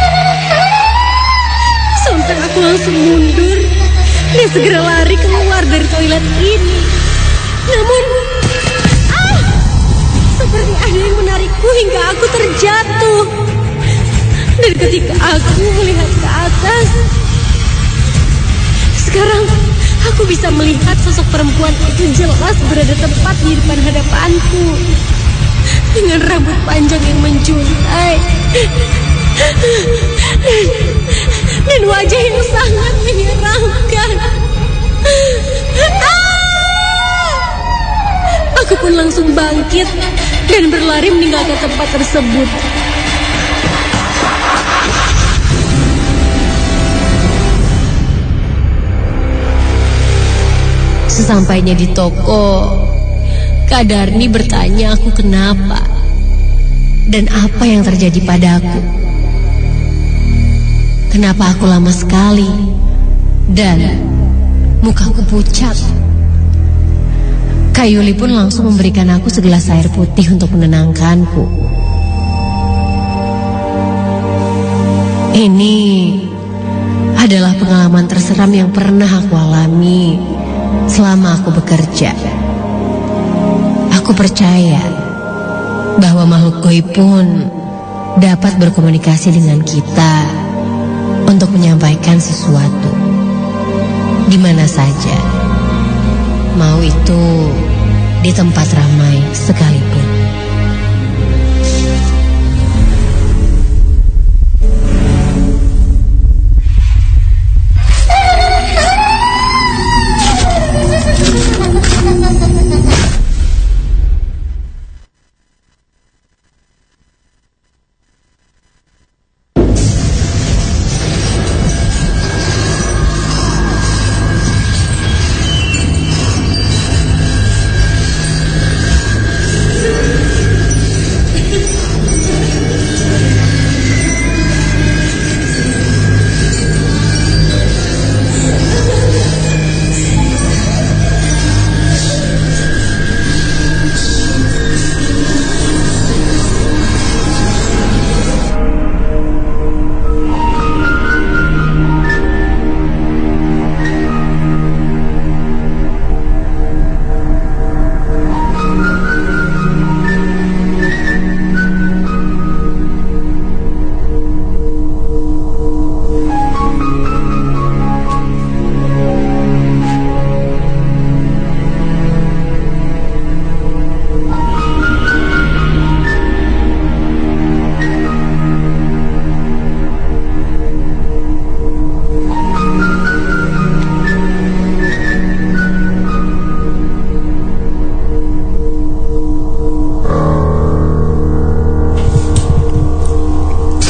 Sampai aku langsung mundur dan segera lari keluar dari toilet ini. Namun, ah, seperti ada yang menarikku hingga aku terjatuh. Dan ketika aku melihat ke atas, sekarang aku bisa melihat sosok perempuan itu jelas berada tepat di depan hadapanku. Dengan rambut panjang yang menjuntai dan, dan wajah yang sangat menyeramkan. Ah! Aku pun langsung bangkit dan berlari meninggalkan tempat tersebut. Sesampainya di toko, Kak Darni bertanya aku kenapa dan apa yang terjadi padaku. Kenapa aku lama sekali dan mukaku pucat. Kak Yuli pun langsung memberikan aku segelas air putih untuk menenangkanku. Ini adalah pengalaman terseram yang pernah aku alami selama aku bekerja. Aku percaya bahwa makhluk gaib pun dapat berkomunikasi dengan kita untuk menyampaikan sesuatu di mana saja, mau itu di tempat ramai sekalipun.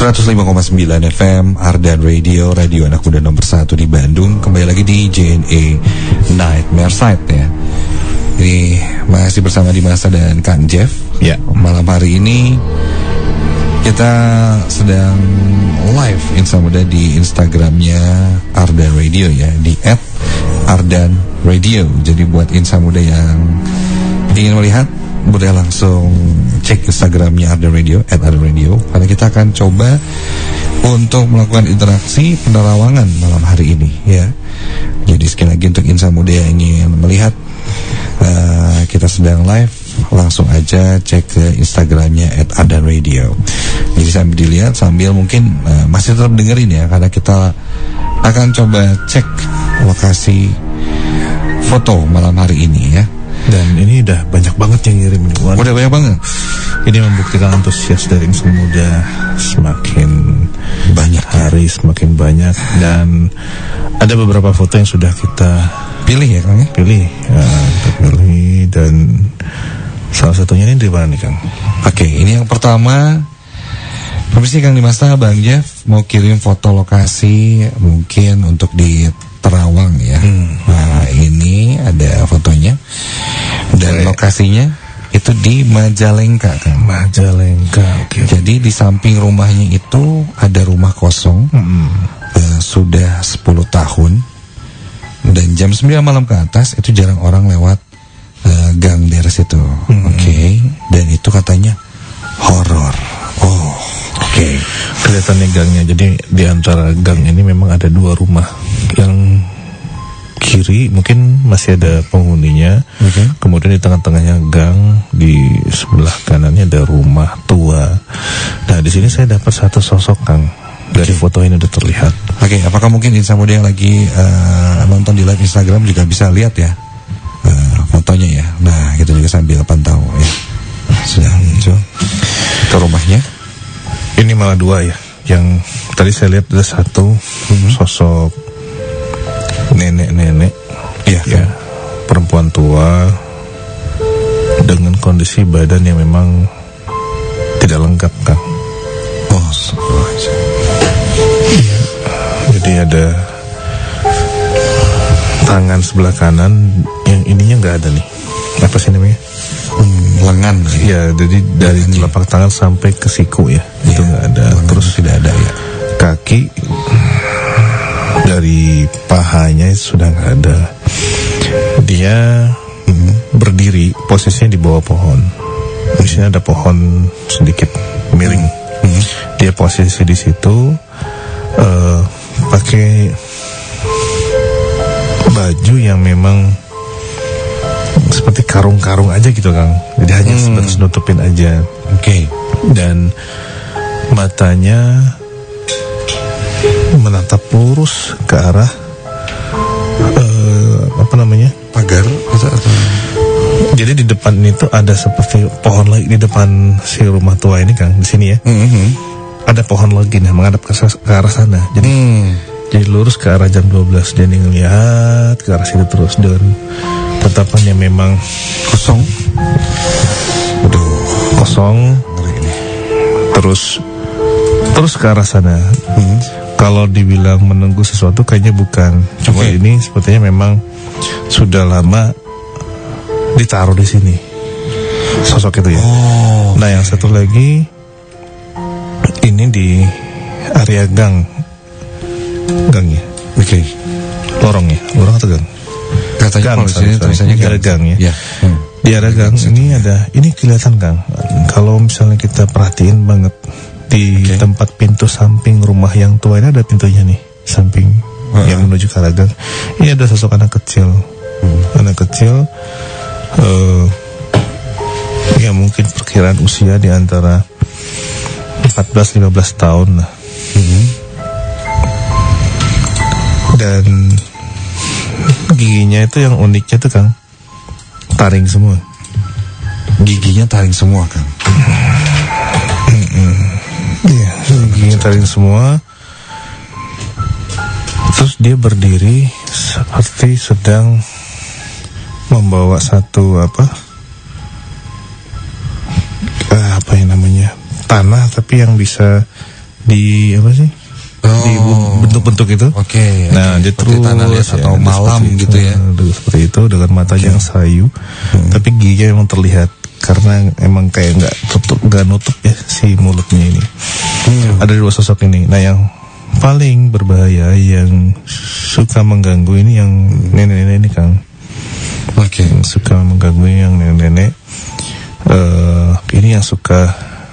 seratus lima koma sembilan F M Ardan Radio, radio anak muda nomor satu di Bandung. Kembali lagi di J N A Nightmare Site ya. Ini masih bersama Dimasa dan Kang Jeff. Ya. Malam hari ini kita sedang live Insa Muda di Instagramnya Ardan Radio ya, di et ardan radio. Jadi buat Insa Muda yang ingin melihat, boleh langsung cek Instagramnya Ardan Radio, et ardan radio. Karena kita akan coba untuk melakukan interaksi penerawangan malam hari ini ya. Jadi sekali lagi untuk Insa Muda yang ingin melihat uh, kita sedang live, langsung aja cek ke Instagramnya et ardan radio. Jadi sambil dilihat, sambil mungkin uh, masih tetap dengerin ya, karena kita akan coba cek lokasi foto malam hari ini ya. Dan ini udah banyak banget yang ngirim ini. Udah banyak banget. Ini membuktikan antusias dari Insa Muda semakin banyak hari ya. Semakin banyak. Dan ada beberapa foto yang sudah kita pilih ya Kang ya? Pilih ya, kita pilih. Dan salah satunya ini di mana nih Kang? Oke, ini yang pertama. Permisi Kang Dimasa, Bang Jeff mau kirim foto lokasi mungkin untuk di Terawang ya. Hmm. Nah ini ada fotonya. Dan Oke. lokasinya itu di Majalengka Kang. Majalengka. Oke. Jadi di samping rumahnya itu ada rumah kosong. Hmm. uh, Sudah sepuluh tahun. Dan jam sembilan malam ke atas itu jarang orang lewat uh, gang daerah situ. Hmm. Oke. Okay. Dan itu katanya horor. Oh, oke. Okay. Kelihatannya gangnya. Jadi di antara gang ini memang ada dua rumah. Yang kiri mungkin masih ada penghuninya. Okay. Kemudian di tengah-tengahnya gang, di sebelah kanannya ada rumah tua. Nah, di sini saya dapat satu sosok Kang. Dari foto ini udah terlihat. Oke, okay, apakah mungkin Insa Muda yang lagi uh, nonton di live Instagram juga bisa lihat ya uh, fotonya ya. Nah, kita juga sambil pantau ya. Sudah muncul ke rumahnya. Ini malah dua ya. Yang tadi saya lihat ada satu hmm. sosok nenek-nenek ya, ya, perempuan tua dengan kondisi badan yang memang tidak lengkap Kang. Oh, so ya. Jadi ada tangan sebelah kanan yang ininya nggak ada nih. Apa sih namanya? Hmm, lengan. Ya, jadi dari telapak tangan sampai ke siku ya, ya itu nggak ada. Terus tidak ada ya. Kaki dari pahanya sudah nggak ada. Dia hmm, berdiri, posisinya di bawah pohon. Di sini ada pohon sedikit miring. Hmm. Dia posisi di situ, uh, pakai baju yang memang seperti karung-karung aja gitu Kang. Jadi hanya hmm. sebatas nutupin aja. Oke. Okay. Dan matanya menatap lurus ke arah uh, apa namanya, pagar atau, atau jadi di depan itu ada seperti pohon lagi di depan si rumah tua ini Kang, di sini ya. Mm-hmm. Ada pohon lagi nih menghadap ke, ke arah sana. Jadi mm. jadi lurus ke arah jam dua belas dan ngelihat ke arah situ terus dan tatapannya memang kosong. Aduh, kosong. Terus terus ke arah sana. Mm. Kalau dibilang menunggu sesuatu kayaknya bukan. Cuma okay. ini sepertinya memang sudah lama ditaruh di sini sosok itu ya. Oh, nah yang satu lagi ini di area gang, gangnya. Oke. Okay. Lorong ya, lorong atau gang? Katanya gang, sorry, sorry. Tulisannya gang. Ada gang ya. Yeah. Hmm. Di area gang ini ada, ini kelihatan Kang. Kalau misalnya kita perhatiin banget di okay. tempat pintu samping rumah yang tua ini ada pintunya nih, samping uh-huh. yang menuju ke arah gang. Ini ada sosok anak kecil, hmm. anak kecil. Uh, ya mungkin perkiraan usia di antara empat belas lima belas tahun lah. Mm-hmm. Dan giginya itu yang uniknya tuh Kang, taring semua. Giginya taring semua Kang. Iya, giginya taring semua. Terus dia berdiri seperti sedang membawa satu apa eh, apa yang namanya tanah, tapi yang bisa di apa sih? Oh. Di bentuk-bentuk itu. Oke. Okay, nah, okay. dia terus tanah liat atau ya, malam seperti gitu itu, ya. Seperti itu dengan matanya Okay. yang sayu, hmm. tapi giginya memang terlihat karena emang kayak nggak tutup, nggak nutup ya si mulutnya ini. Hmm. Ada dua sosok ini. Nah, yang paling berbahaya yang suka mengganggu ini yang nenek-nenek ini, Kang. Oke. Okay. Yang suka mengganggu yang nenek-nenek. Uh, ini yang suka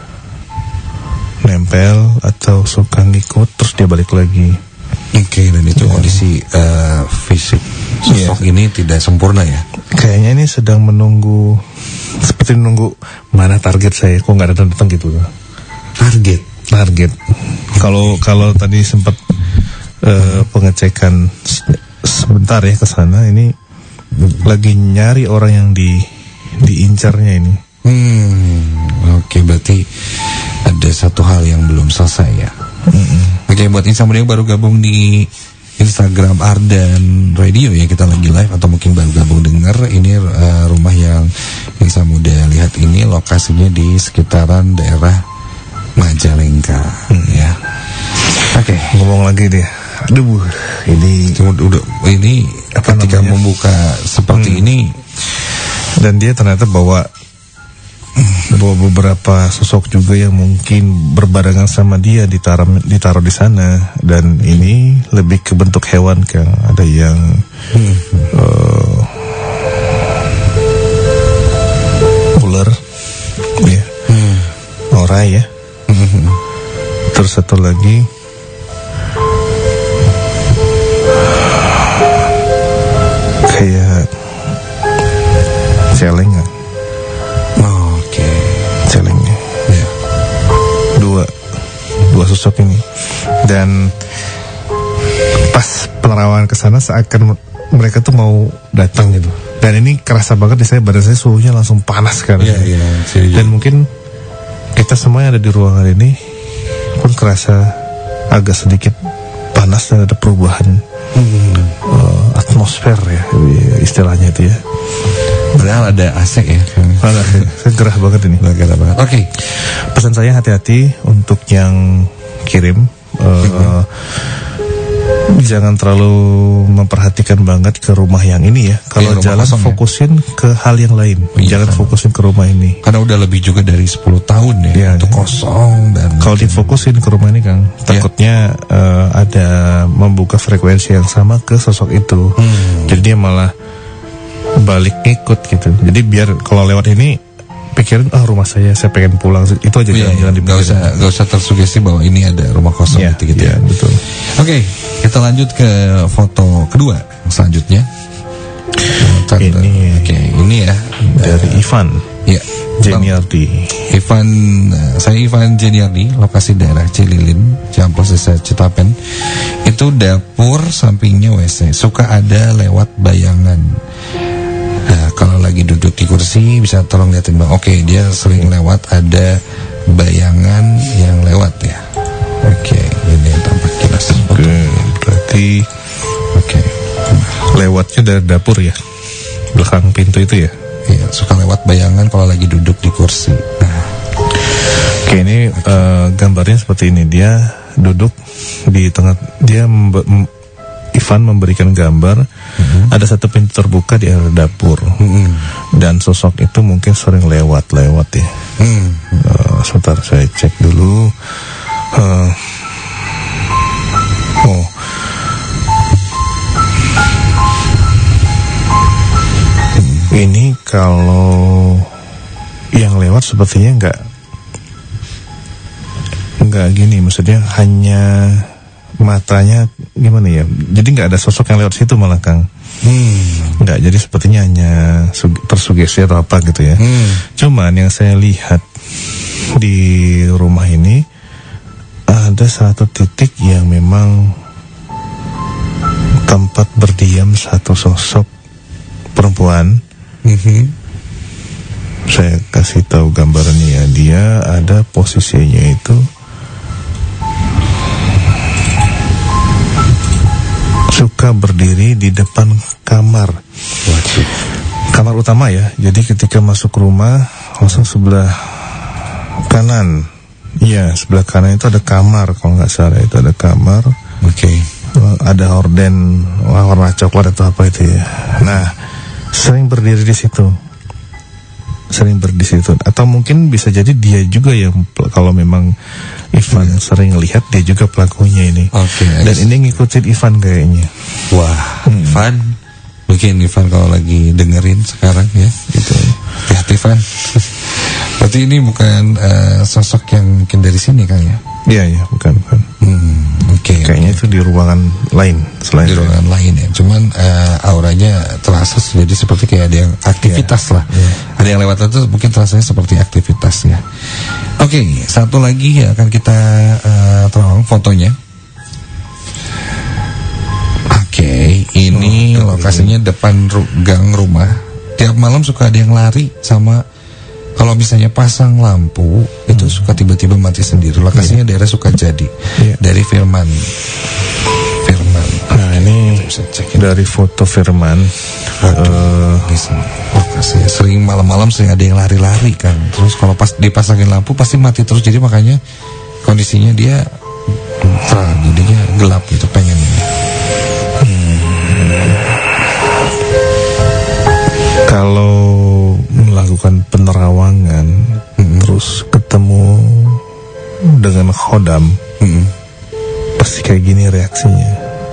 nempel atau suka ngikut terus dia balik lagi. Oke, okay, dan itu kondisi uh, fisik sosok yeah. ini tidak sempurna ya? Kayaknya ini sedang menunggu, seperti menunggu mana target saya, kok nggak datang-datang gitu. Target? Target. Kalau kalau tadi sempat uh, pengecekan sebentar ya ke sana, ini lagi nyari orang yang di diincarnya ini. Hmm, oke, okay, berarti ada satu hal yang belum selesai ya. Mm-hmm. Oke, okay, buat Insa Muda yang baru gabung di Instagram Ardan Radio ya, kita lagi live atau mungkin baru gabung dengar, ini uh, rumah yang Insa Muda lihat ini lokasinya di sekitaran daerah Majalengka, mm. ya. Oke, okay. Ngomong lagi deh. Aduh, ini udah ini apa ketika namanya? Membuka seperti hmm. ini, dan dia ternyata bawa bawa beberapa sosok juga yang mungkin berbarengan sama dia ditaruh ditaruh di sana, dan ini lebih ke bentuk hewan, kan. Ada yang hmm. uh, ular, ya, hmm. orai ya, hmm. terus satu lagi kayak celengan. Celengnya, ya. dua dua sosok ini, dan pas penerawangan ke sana seakan mereka tuh mau datang gitu, dan ini kerasa banget di saya, badan saya suhunya langsung panas kan, ya, ya, dan mungkin kita semua yang ada di ruangan ini pun kerasa agak sedikit panas dan ada perubahan hmm. uh, atmosfer ya istilahnya itu ya. Padahal ada A C ya. Ada, saya gerah banget ini. Gerah banget. Oke. Okay. Pesan saya hati-hati untuk yang kirim. Uh, mm-hmm. Jangan terlalu memperhatikan banget ke rumah yang ini ya. Kalau jalan fokusin ya? Ke hal yang lain. Iya, jangan kan. Fokusin ke rumah ini. Karena udah lebih juga dari sepuluh tahun ya. ya itu ya. Kosong dan. Kalau difokusin ke rumah ini, Kang, takutnya ya. uh, ada membuka frekuensi yang sama ke sosok itu. Hmm. Jadi dia malah balik ikut gitu. Jadi biar kalau lewat ini pikirin, ah oh, rumah saya, saya pengen pulang, itu aja. Oh, jalan-jalan iya, di gak usah, gak usah tersugesti bahwa ini ada rumah kosong ya, gitu, gitu ya, ya. Betul. Oke, okay, kita lanjut ke foto kedua selanjutnya. Ini, oke, okay, ini ya dari uh, Ivan. Ya, Jeniardi. Ivan, uh, saya Ivan Jeniardi, lokasi daerah Cililin, Ciamplas, Desa Citapen. Itu dapur, sampingnya W C. Suka ada lewat bayangan. Nah, kalau lagi duduk di kursi bisa tolong liatin Bang. Oke, okay, dia sering lewat, ada bayangan yang lewat ya. Oke, okay, ini tampak jelas. Oke, okay, berarti oke. Okay. Lewatnya dari dapur ya. Belakang pintu itu ya. Iya, suka lewat bayangan kalau lagi duduk di kursi. Nah. Oke, okay, ini okay. Uh, gambarnya seperti ini. Dia duduk di tengah, dia mem- Ivan memberikan gambar, mm-hmm. ada satu pintu terbuka di area dapur, mm-hmm. dan sosok itu mungkin sering lewat-lewat ya. Mm. Uh, sebentar saya cek dulu. Uh, oh, ini kalau yang lewat sepertinya nggak nggak gini, maksudnya hanya matanya gimana ya, jadi nggak ada sosok yang lewat situ malah, Kang. Hmm. Nggak, jadi sepertinya hanya tersugesti atau apa gitu ya. hmm. Cuman yang saya lihat di rumah ini ada satu titik yang memang tempat berdiam satu sosok perempuan. mm-hmm. Saya kasih tahu gambarannya ya, dia ada posisinya itu suka berdiri di depan kamar. Waduh. Kamar utama ya. Jadi ketika masuk rumah langsung sebelah kanan Iya, sebelah kanan itu ada kamar, kalau nggak salah itu ada kamar. Oke. Okay. Ada horden warna coklat atau apa itu ya. Nah, sering berdiri di situ. Sering berdiri di situ. Atau mungkin bisa jadi dia juga yang, kalau memang Ivan yeah. sering lihat, dia juga pelakunya ini. Oke. Okay, dan ini ngikutin Ivan kayaknya. Wah, hmm. Ivan. Mungkin Ivan kalau lagi dengerin sekarang ya, gitu. Ya, Ivan. Berarti ini bukan uh, sosok yang mungkin dari sini kan ya? Iya, iya, bukan, bukan. Hmm, Oke. Okay, Kayaknya okay. itu di ruangan lain selain di ruangan saya. lain ya. Cuman uh, auranya terasa jadi seperti kayak ada yang aktivitas yeah. lah. Yeah. Ada yang lewat itu mungkin terasanya seperti aktivitas ya. Oke, okay, satu lagi ya akan kita uh, terang fotonya. Oke, okay, ini oh, lokasinya okay. depan ru- gang rumah. Tiap malam suka ada yang lari sama. Kalau misalnya pasang lampu hmm. itu suka tiba-tiba mati sendiri. Lokasinya yeah. daerah Sukajadi. Yeah. Dari Firman. Firman. Nah, ini dari foto Firman. Aduh, uh, lokasinya sering malam-malam sering ada yang lari-lari kan. Terus kalau pas dipasangin lampu pasti mati terus. Jadi makanya kondisinya dia terang, jadinya gelap gitu pengennya. Hmm. Kalau melakukan penerawangan mm-hmm. terus ketemu dengan khodam, mm-hmm. pasti kayak gini reaksinya.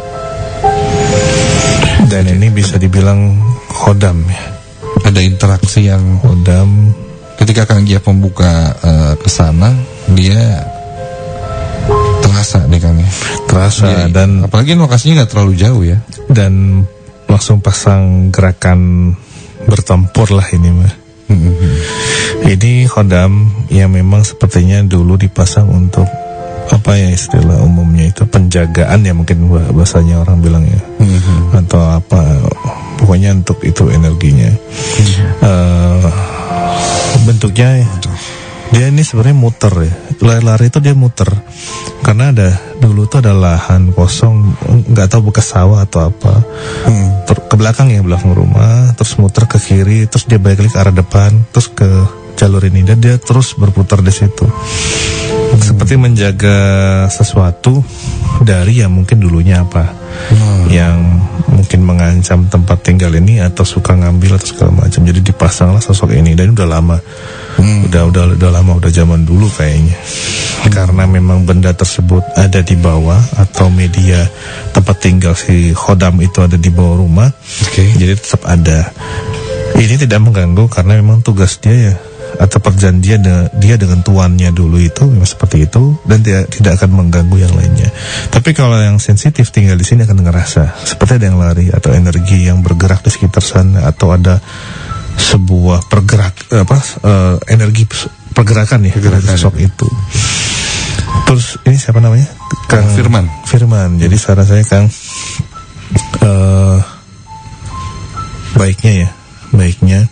Dan ini bisa dibilang khodam ya. Ada interaksi yang khodam. Ketika Kang Gia membuka uh, ke sana, dia terasa nih Kang ya. Terasa ya, dan apalagi lokasinya nggak terlalu jauh ya. Dan langsung pasang gerakan bertempur lah ini mah. Mm-hmm. Ini khodam yang memang sepertinya dulu dipasang untuk apa ya istilah umumnya itu penjagaan ya mungkin bahasanya orang bilang ya, mm-hmm. atau apa pokoknya untuk itu energinya. Mm-hmm. uh, bentuknya dia ini sebenarnya muter ya, lari-lari itu dia muter karena ada dulu tuh ada lahan kosong, nggak tahu bekas sawah atau apa, hmm. Ter- ke belakang ya belakang rumah, terus muter ke kiri, terus dia balik lagi ke arah depan, terus ke jalur ini dan dia terus berputar di situ, hmm. seperti menjaga sesuatu dari yang mungkin dulunya apa, hmm. yang mungkin mengancam tempat tinggal ini atau suka ngambil atau segala macam. Jadi dipasanglah sosok ini dan udah lama. Hmm. Udah udah udah lama udah zaman dulu kayaknya. Hmm. Karena memang benda tersebut ada di bawah atau media tempat tinggal si khodam itu ada di bawah rumah. Okay. Jadi tetap ada. Ini tidak mengganggu karena memang tugas dia ya atau perjanjian de- dia dengan tuannya dulu itu memang seperti itu dan dia tidak akan mengganggu yang lainnya. Tapi kalau yang sensitif tinggal di sini akan ngerasa seperti ada yang lari atau energi yang bergerak di sekitar sana atau ada sebuah pergerak apa uh, energi pergerakan ya pergerakan sosok itu. Terus ini siapa namanya? Kang Firman. Firman. Jadi saran saya Kang uh, baiknya ya, baiknya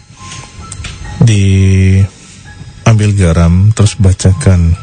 diambil garam terus bacakan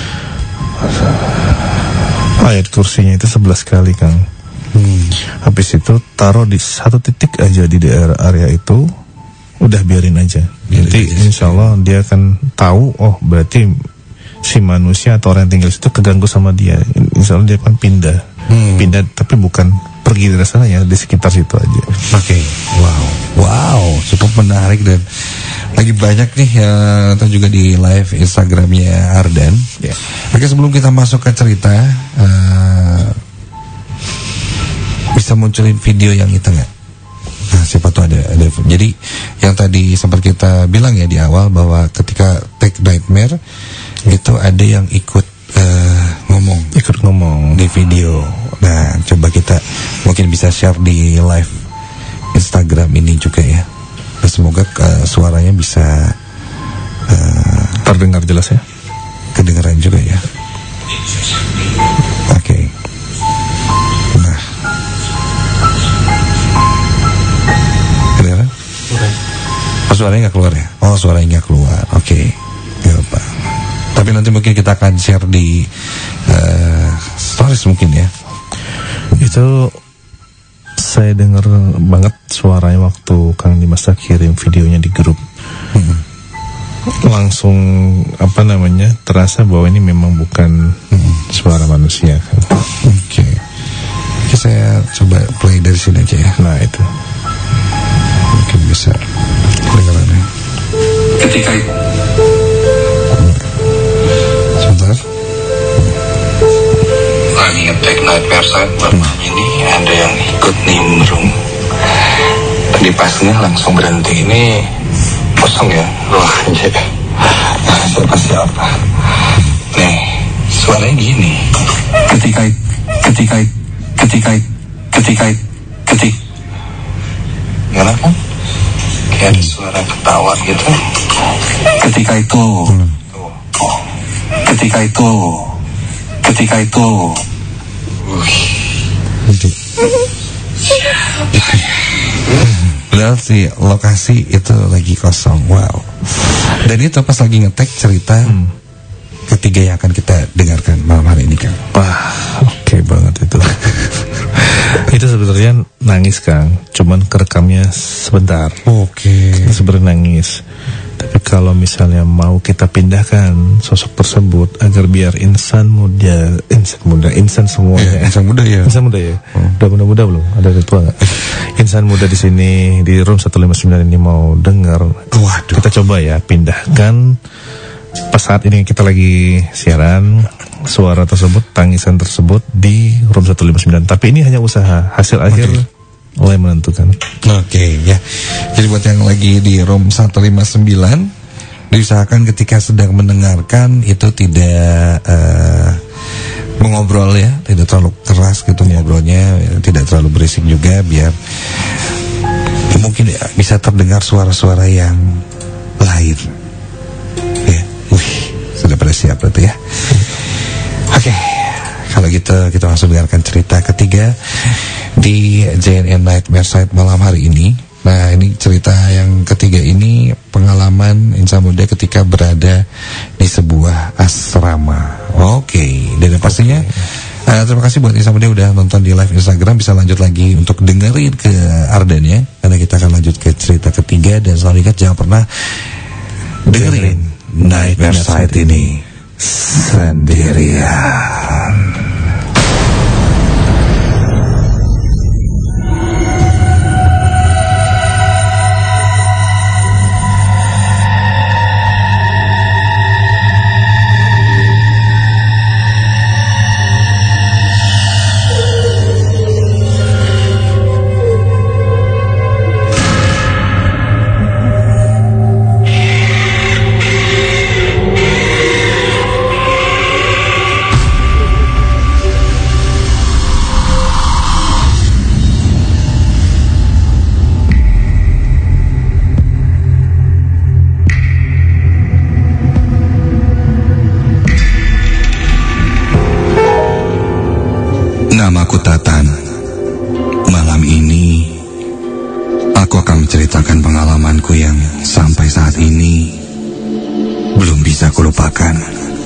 ayat kursinya itu sebelas kali Kang. Hmm. Habis itu taruh di satu titik aja di daerah area itu. Udah biarin aja. Nanti insya Allah dia akan tahu. Oh berarti si manusia atau orang yang tinggal situ keganggu sama dia. Insya Allah dia akan pindah. hmm. Pindah tapi bukan pergi dari sana ya, di sekitar situ aja. Oke okay. Wow. Wow cukup menarik dan lagi banyak nih ya, atau juga di live Instagramnya Ardan yeah. Oke, sebelum kita masuk ke cerita, uh, bisa munculin video yang itu gak? Nah, siapa tuh ada, ada. Jadi yang tadi sempat kita bilang ya di awal bahwa ketika Take Nightmare itu ada yang ikut uh, ngomong, ikut ngomong di video. Nah, coba kita mungkin bisa share di live Instagram ini juga ya. Dan semoga uh, suaranya bisa uh, terdengar jelas ya, kedengaran juga ya. Oke. Okay. Nah. Oh, suaranya nggak keluar ya? Oh, suaranya nggak keluar. Oke, okay. Gak apa. Tapi nanti mungkin kita akan share di uh, stories mungkin ya. Itu saya dengar banget suaranya waktu Kang Dimas kirim videonya di grup. Hmm. langsung apa namanya terasa bahwa ini memang bukan hmm. suara manusia kan. Oke. Okay. Oke, saya coba play dari sini aja ya. Nah itu mungkin bisa kedengarannya. Ketika sebentar lagi ngetek Nightmare Site buat malam ini, ada yang ikut nimbrung. Tadi pasnya langsung berhenti. Ini kosong ya ruangannya. Nah, siapa siapa? Nih, suaranya gini. Ketika ketika ketika ketika ketik. Gimana kan? Kayak ada suara ketawa gitu. Ketika itu. Tuh. Ketika itu. Ketika itu. Wih. Padahal si lokasi itu lagi kosong. Wow. Dan itu pas lagi ngetek cerita hmm. ketiga yang akan kita dengarkan malam hari ini, Kang. Wah, oke okay banget itu. Itu sebenarnya nangis, Kang. Cuman kerekamnya sebentar. Oke. Okay. Sebenarnya nangis. Tapi kalau misalnya mau kita pindahkan sosok tersebut agar biar insan muda, insan muda, insan semuanya, ya, insan muda ya, insan muda ya, hmm. udah muda-muda belum? Ada yang tua nggak? Insan muda di sini di room seratus lima puluh sembilan ini mau dengar. Waduh. Kita coba ya pindahkan pas saat ini kita lagi siaran suara tersebut, tangisan tersebut di room seratus lima puluh sembilan. Tapi ini hanya usaha, hasil akhir okay. mulai menentukan. Oke okay, ya. Jadi buat yang lagi di room seratus lima puluh sembilan, diusahakan ketika sedang mendengarkan itu tidak uh, mengobrol ya, tidak terlalu keras gitu ya. Ngobrolnya, tidak terlalu berisik juga biar mungkin ya, bisa terdengar suara-suara yang lain. Ya, wih, sudah pada siap berarti ya. Oke. Okay. Kalau gitu kita langsung dengarkan cerita ketiga di J N N Nightmare Site malam hari ini. Nah, ini cerita yang ketiga ini pengalaman insan muda ketika berada di sebuah asrama. Oke, okay. Dan pastinya okay. uh, terima kasih buat insan muda udah nonton di live Instagram. Bisa lanjut lagi untuk dengerin ke Ardan ya, karena kita akan lanjut ke cerita ketiga. Dan selalu ingat jangan pernah dengerin Nightmare Site ini sendirian. Namaku Tatan. Malam ini aku akan menceritakan pengalamanku yang sampai saat ini belum bisa kulupakan.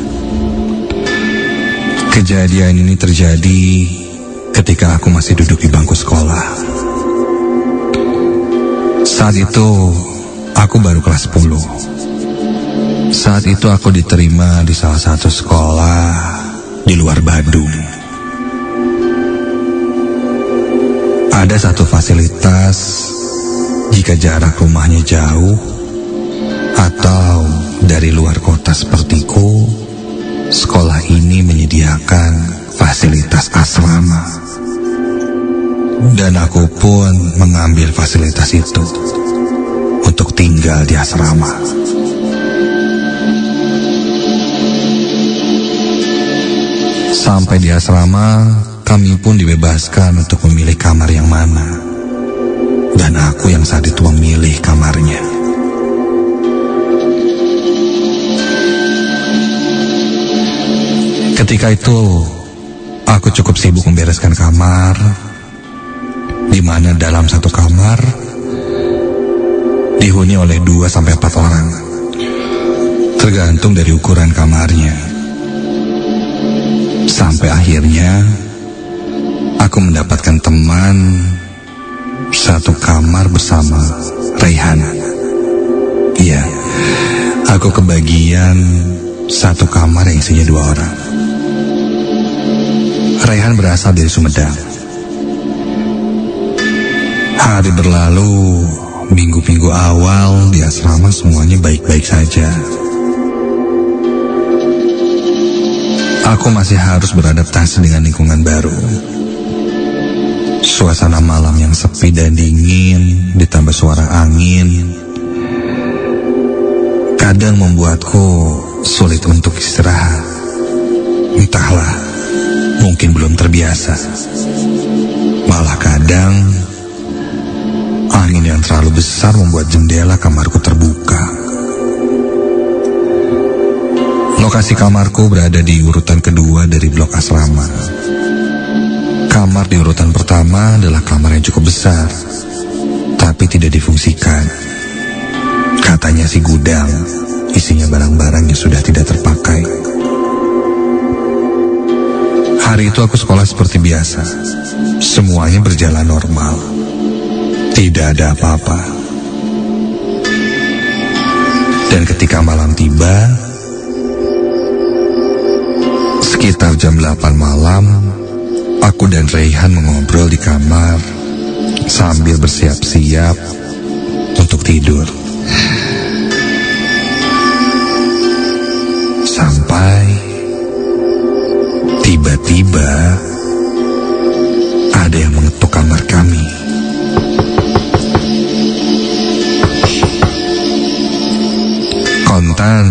Kejadian ini terjadi ketika aku masih duduk di bangku sekolah. Saat itu aku baru kelas sepuluh. Saat itu aku diterima di salah satu sekolah di luar Bandung. Ada satu fasilitas jika jarak rumahnya jauh atau dari luar kota sepertiku, sekolah ini menyediakan fasilitas asrama. Dan aku pun mengambil fasilitas itu untuk tinggal di asrama. Sampai di asrama, kami pun dibebaskan untuk memilih kamar yang mana. Dan aku yang saat itu memilih kamarnya. Ketika itu, aku cukup sibuk membereskan kamar, di mana dalam satu kamar dihuni oleh dua sampai empat orang, tergantung dari ukuran kamarnya. Sampai akhirnya aku mendapatkan teman satu kamar bersama Raihan. Iya, Aku kebagian satu kamar yang isinya dua orang. Raihan berasal dari Sumedang. Hari berlalu, minggu-minggu awal di asrama semuanya baik-baik saja. Aku masih harus beradaptasi dengan lingkungan baru. Suasana malam yang sepi dan dingin ditambah suara angin kadang membuatku sulit untuk istirahat. Entahlah, mungkin belum terbiasa. Malah kadang angin yang terlalu besar membuat jendela kamarku terbuka. Lokasi kamarku berada di urutan kedua dari blok asrama. Kamar di urutan pertama adalah kamar yang cukup besar, tapi tidak difungsikan. Katanya si gudang, isinya barang-barang yang sudah tidak terpakai. Hari itu aku sekolah seperti biasa. Semuanya berjalan normal. Tidak ada apa-apa. Dan ketika malam tiba, sekitar jam delapan malam, aku dan Raihan mengobrol di kamar sambil bersiap-siap untuk tidur. Sampai tiba-tiba ada yang mengetuk kamar kami. Kontan,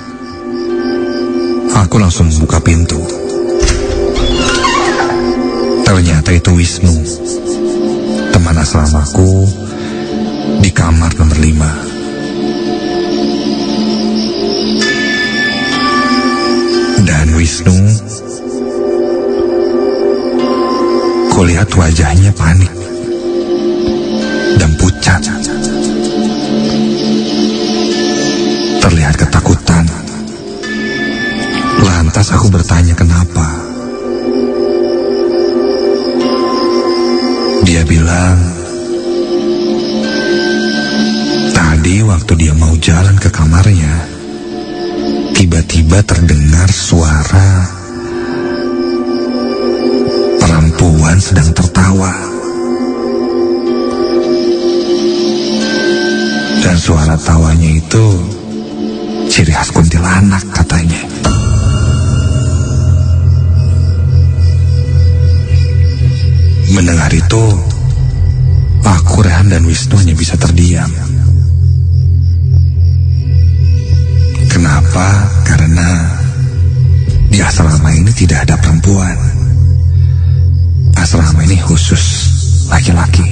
aku langsung membuka pintu. Ternyata itu Wisnu, teman asramaku di kamar nomor lima. Dan Wisnu, kulihat wajahnya panik dan pucat. Terlihat ketakutan. Lantas aku bertanya kenapa. Dia bilang, tadi waktu dia mau jalan ke kamarnya, tiba-tiba terdengar suara perempuan sedang tertawa. Dan suara tawanya itu ciri khas kuntilanak katanya. Mendengar itu, aku, Rehan, dan Wisnu hanya bisa terdiam. Kenapa? Karena di asrama ini tidak ada perempuan. Asrama ini khusus laki-laki.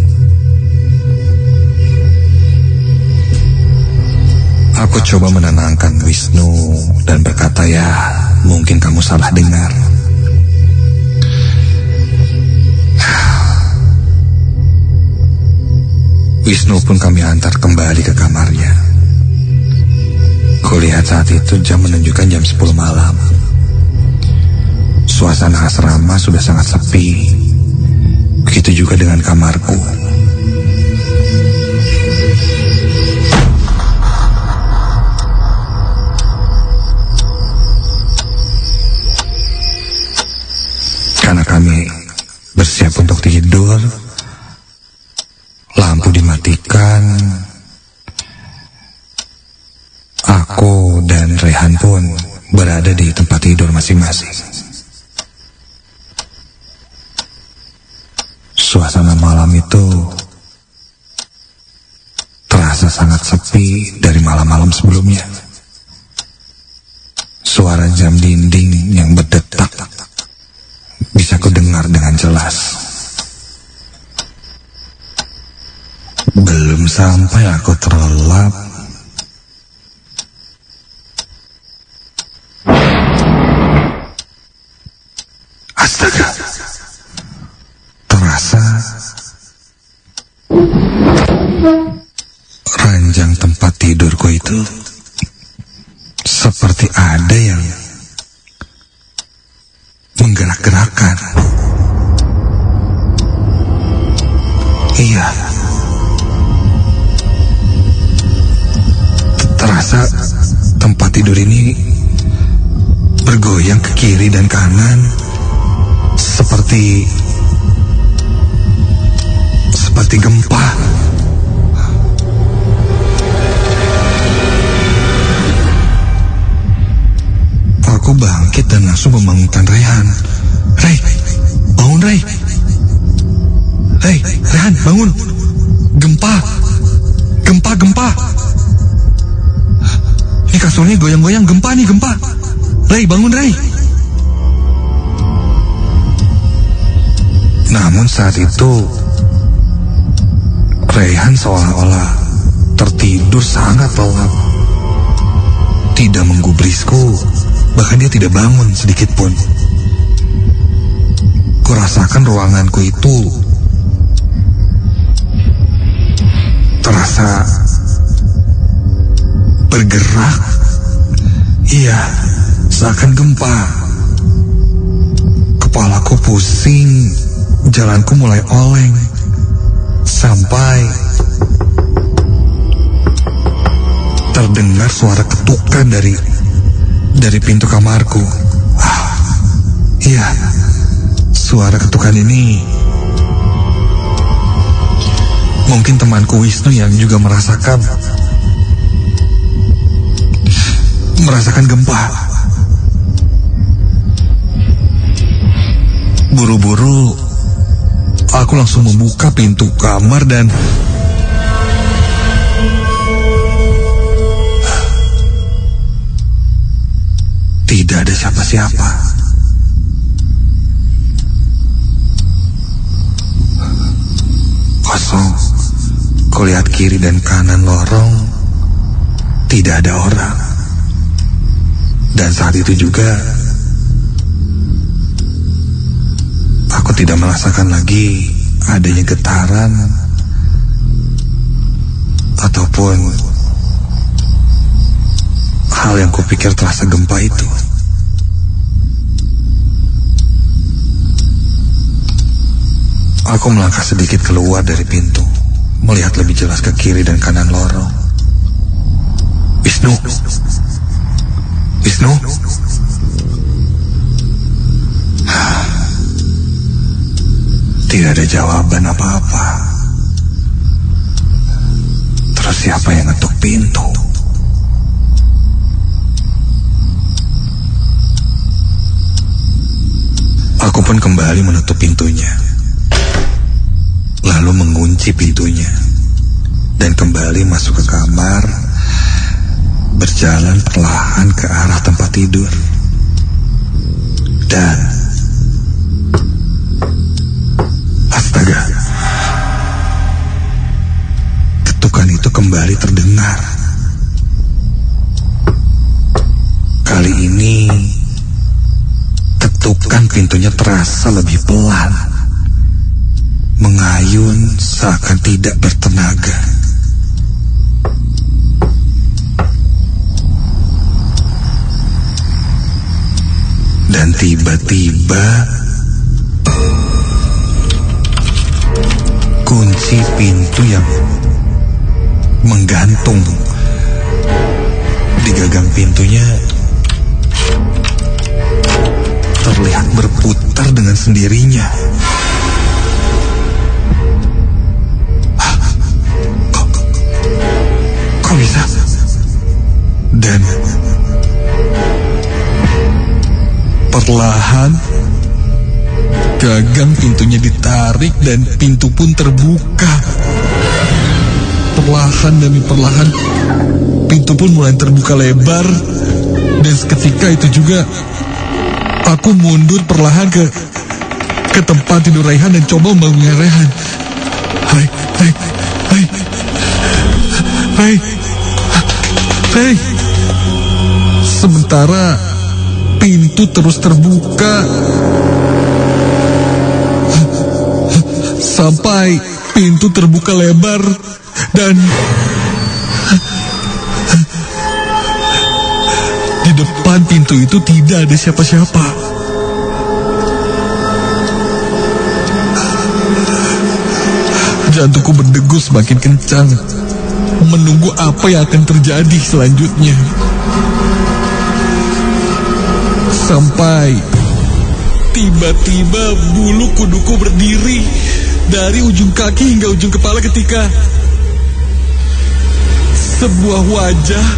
Aku coba menenangkan Wisnu dan berkata, ya mungkin kamu salah dengar. Wisnu pun kami antar kembali ke kamarnya. Kulihat saat itu jam menunjukkan jam sepuluh malam. Suasana asrama sudah sangat sepi. Begitu juga dengan kamarku. Karena kami bersiap untuk tidur, lampu dimatikan. Aku dan Rehan pun berada di tempat tidur masing-masing. Suasana malam itu terasa sangat sepi dari malam-malam sebelumnya. Suara jam dinding yang berdetak bisa ku dengar dengan jelas. Belum sampai aku terlelap, astaga, terasa ranjang tempat tidurku itu seperti ada yang menggerak-gerakkan. Iya, terasa bergoyang ke kiri dan kanan seperti seperti gempa. Aku bangkit dan langsung membangunkan Rehan. Rey, bangun Rey. Rey, Rehan, bangun. Gempa. Gempa, gempa. Ini kasurnya goyang-goyang, gempa nih, gempa. Rey, bangun Rey. Namun saat itu Rehan seolah-olah tertidur sangat lelap. Tidak menggubrisku, bahkan dia tidak bangun sedikit pun. Kurasakan ruanganku itu terasa bergerak. Iya, seakan gempa. Kepalaku pusing, jalanku mulai oleng. Sampai terdengar suara ketukan dari dari pintu kamarku. Ah, iya, suara ketukan ini mungkin temanku Wisnu yang juga merasakan merasakan gempa. Buru-buru aku langsung membuka pintu kamar dan tidak ada siapa-siapa. Kosong. Kulihat kiri dan kanan lorong, tidak ada orang. Dan saat itu juga aku tidak merasakan lagi adanya getaran ataupun hal yang kupikir terasa gempa itu. Aku melangkah sedikit keluar dari pintu, melihat lebih jelas ke kiri dan kanan lorong. Wisnu, Wisnu. Tidak ada jawaban apa-apa. Terus siapa yang ngetuk pintu? Aku pun kembali menutup pintunya, lalu mengunci pintunya, dan kembali masuk ke kamar, berjalan perlahan ke arah tempat tidur. Dan astaga, ketukan itu kembali terdengar. Kali ini ketukan pintunya terasa lebih pelan, mengayun seakan tidak bertenaga. Dan tiba-tiba kunci pintu yang menggantung di gagang pintunya terlihat berputar dengan sendirinya. Kok, kok bisa? Dan perlahan gagang pintunya ditarik dan pintu pun terbuka. Perlahan demi perlahan pintu pun mulai terbuka lebar. Dan seketika itu juga aku mundur perlahan ke ke tempat tidur Rehan dan coba membangunkan Rehan. Hai, hai, hai, hai, hai. Sementara pintu terus terbuka sampai pintu terbuka lebar dan di depan pintu itu tidak ada siapa-siapa. Jantungku berdegup semakin kencang, menunggu apa yang akan terjadi selanjutnya. Sampai tiba-tiba bulu kuduku berdiri dari ujung kaki hingga ujung kepala ketika sebuah wajah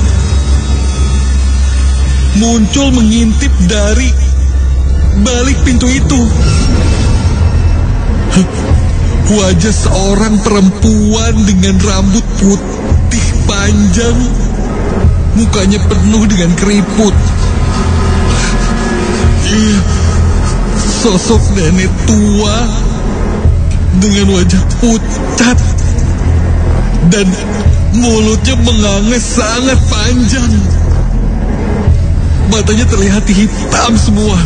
muncul mengintip dari balik pintu itu. Wajah seorang perempuan dengan rambut putih panjang, mukanya penuh dengan keriput. Sosok nenek tua dengan wajah pucat dan mulutnya menganga sangat panjang. Matanya terlihat hitam semua.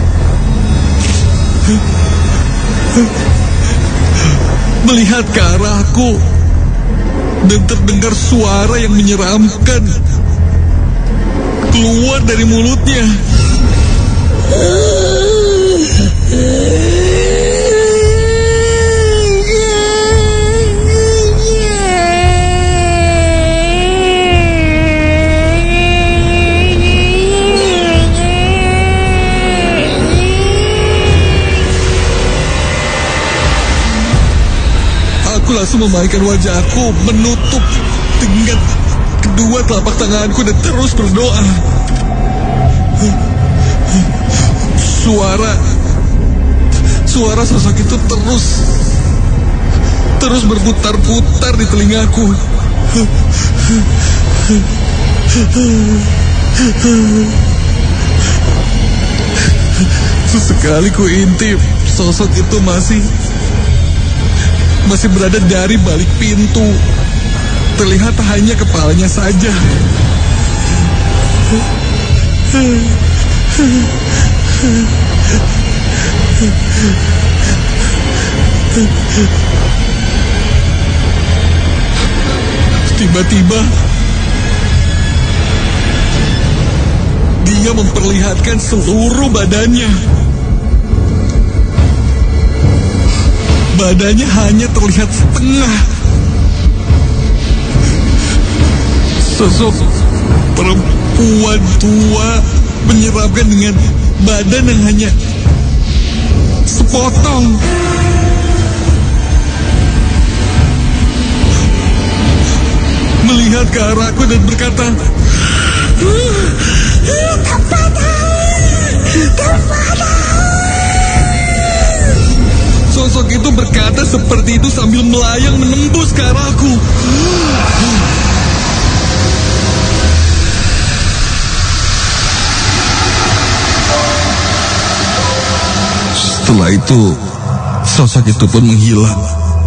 Melihat ke arahku dan terdengar suara yang menyeramkan keluar dari mulutnya. Aku langsung memalingkan wajahku, menutup dengan kedua telapak tanganku dan terus berdoa. Suara Suara sosok itu terus Terus berputar-putar di telingaku. Sesekali ku intip, sosok itu masih Masih berada dari balik pintu. Terlihat hanya kepalanya saja. Tiba-tiba dia memperlihatkan seluruh badannya. Badannya hanya terlihat setengah. Sosok perempuan tua menyeramkan dengan badan yang hanya sepotong. Melihat ke arahku dan berkata, sosok itu berkata seperti itu sambil melayang menembus ke arahku. Setelah itu, sosok itu pun menghilang.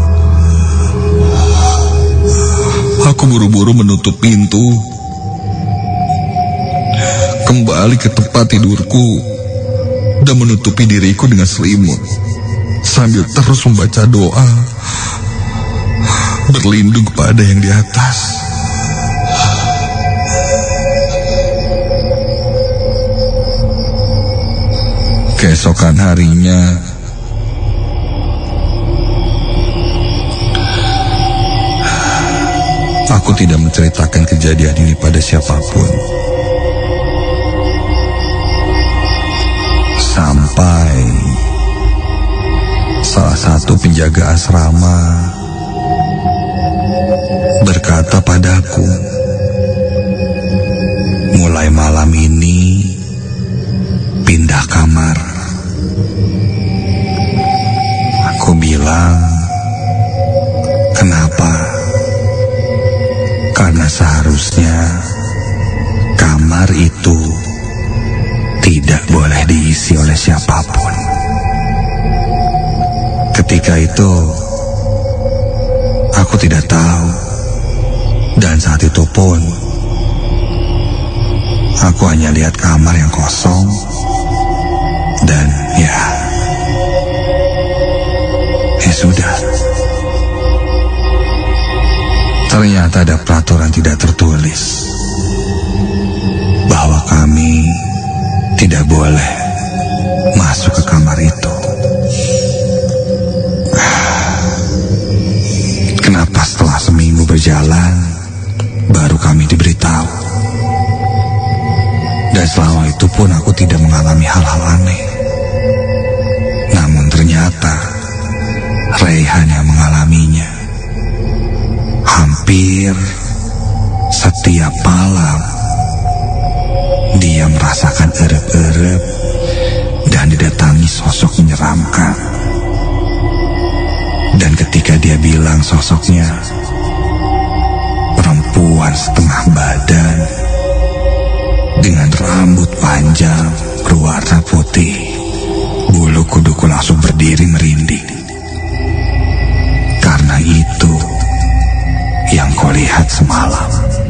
Aku buru-buru menutup pintu, kembali ke tempat tidurku, dan menutupi diriku dengan selimut, sambil terus membaca doa, berlindung kepada yang di atas. Keesokan harinya, aku tidak menceritakan kejadian ini pada siapapun. Sampai salah satu penjaga asrama berkata padaku, mulai malam ini pindah kamar. Aku bilang, kenapa? Karena seharusnya kamar itu tidak boleh diisi oleh siapapun. Ketika itu aku tidak tahu, dan saat itu pun aku hanya lihat kamar yang kosong. Dan ya Ya sudah. Ternyata ada peraturan tidak tertulis bahwa kami tidak boleh masuk ke kamar itu. Kenapa setelah seminggu berjalan baru kami diberitahu? Dan selama itu Walaupun aku tidak mengalami hal-hal aneh, namun ternyata Raihan yang mengalaminya. Hampir setiap malam dia merasakan erep-erep dan didatangi sosok menyeramkan. Dan ketika dia bilang sosoknya perempuan setengah badan dengan rambut panjang berwarna putih, bulu kuduku langsung berdiri merinding. Karena itu yang kau lihat semalam.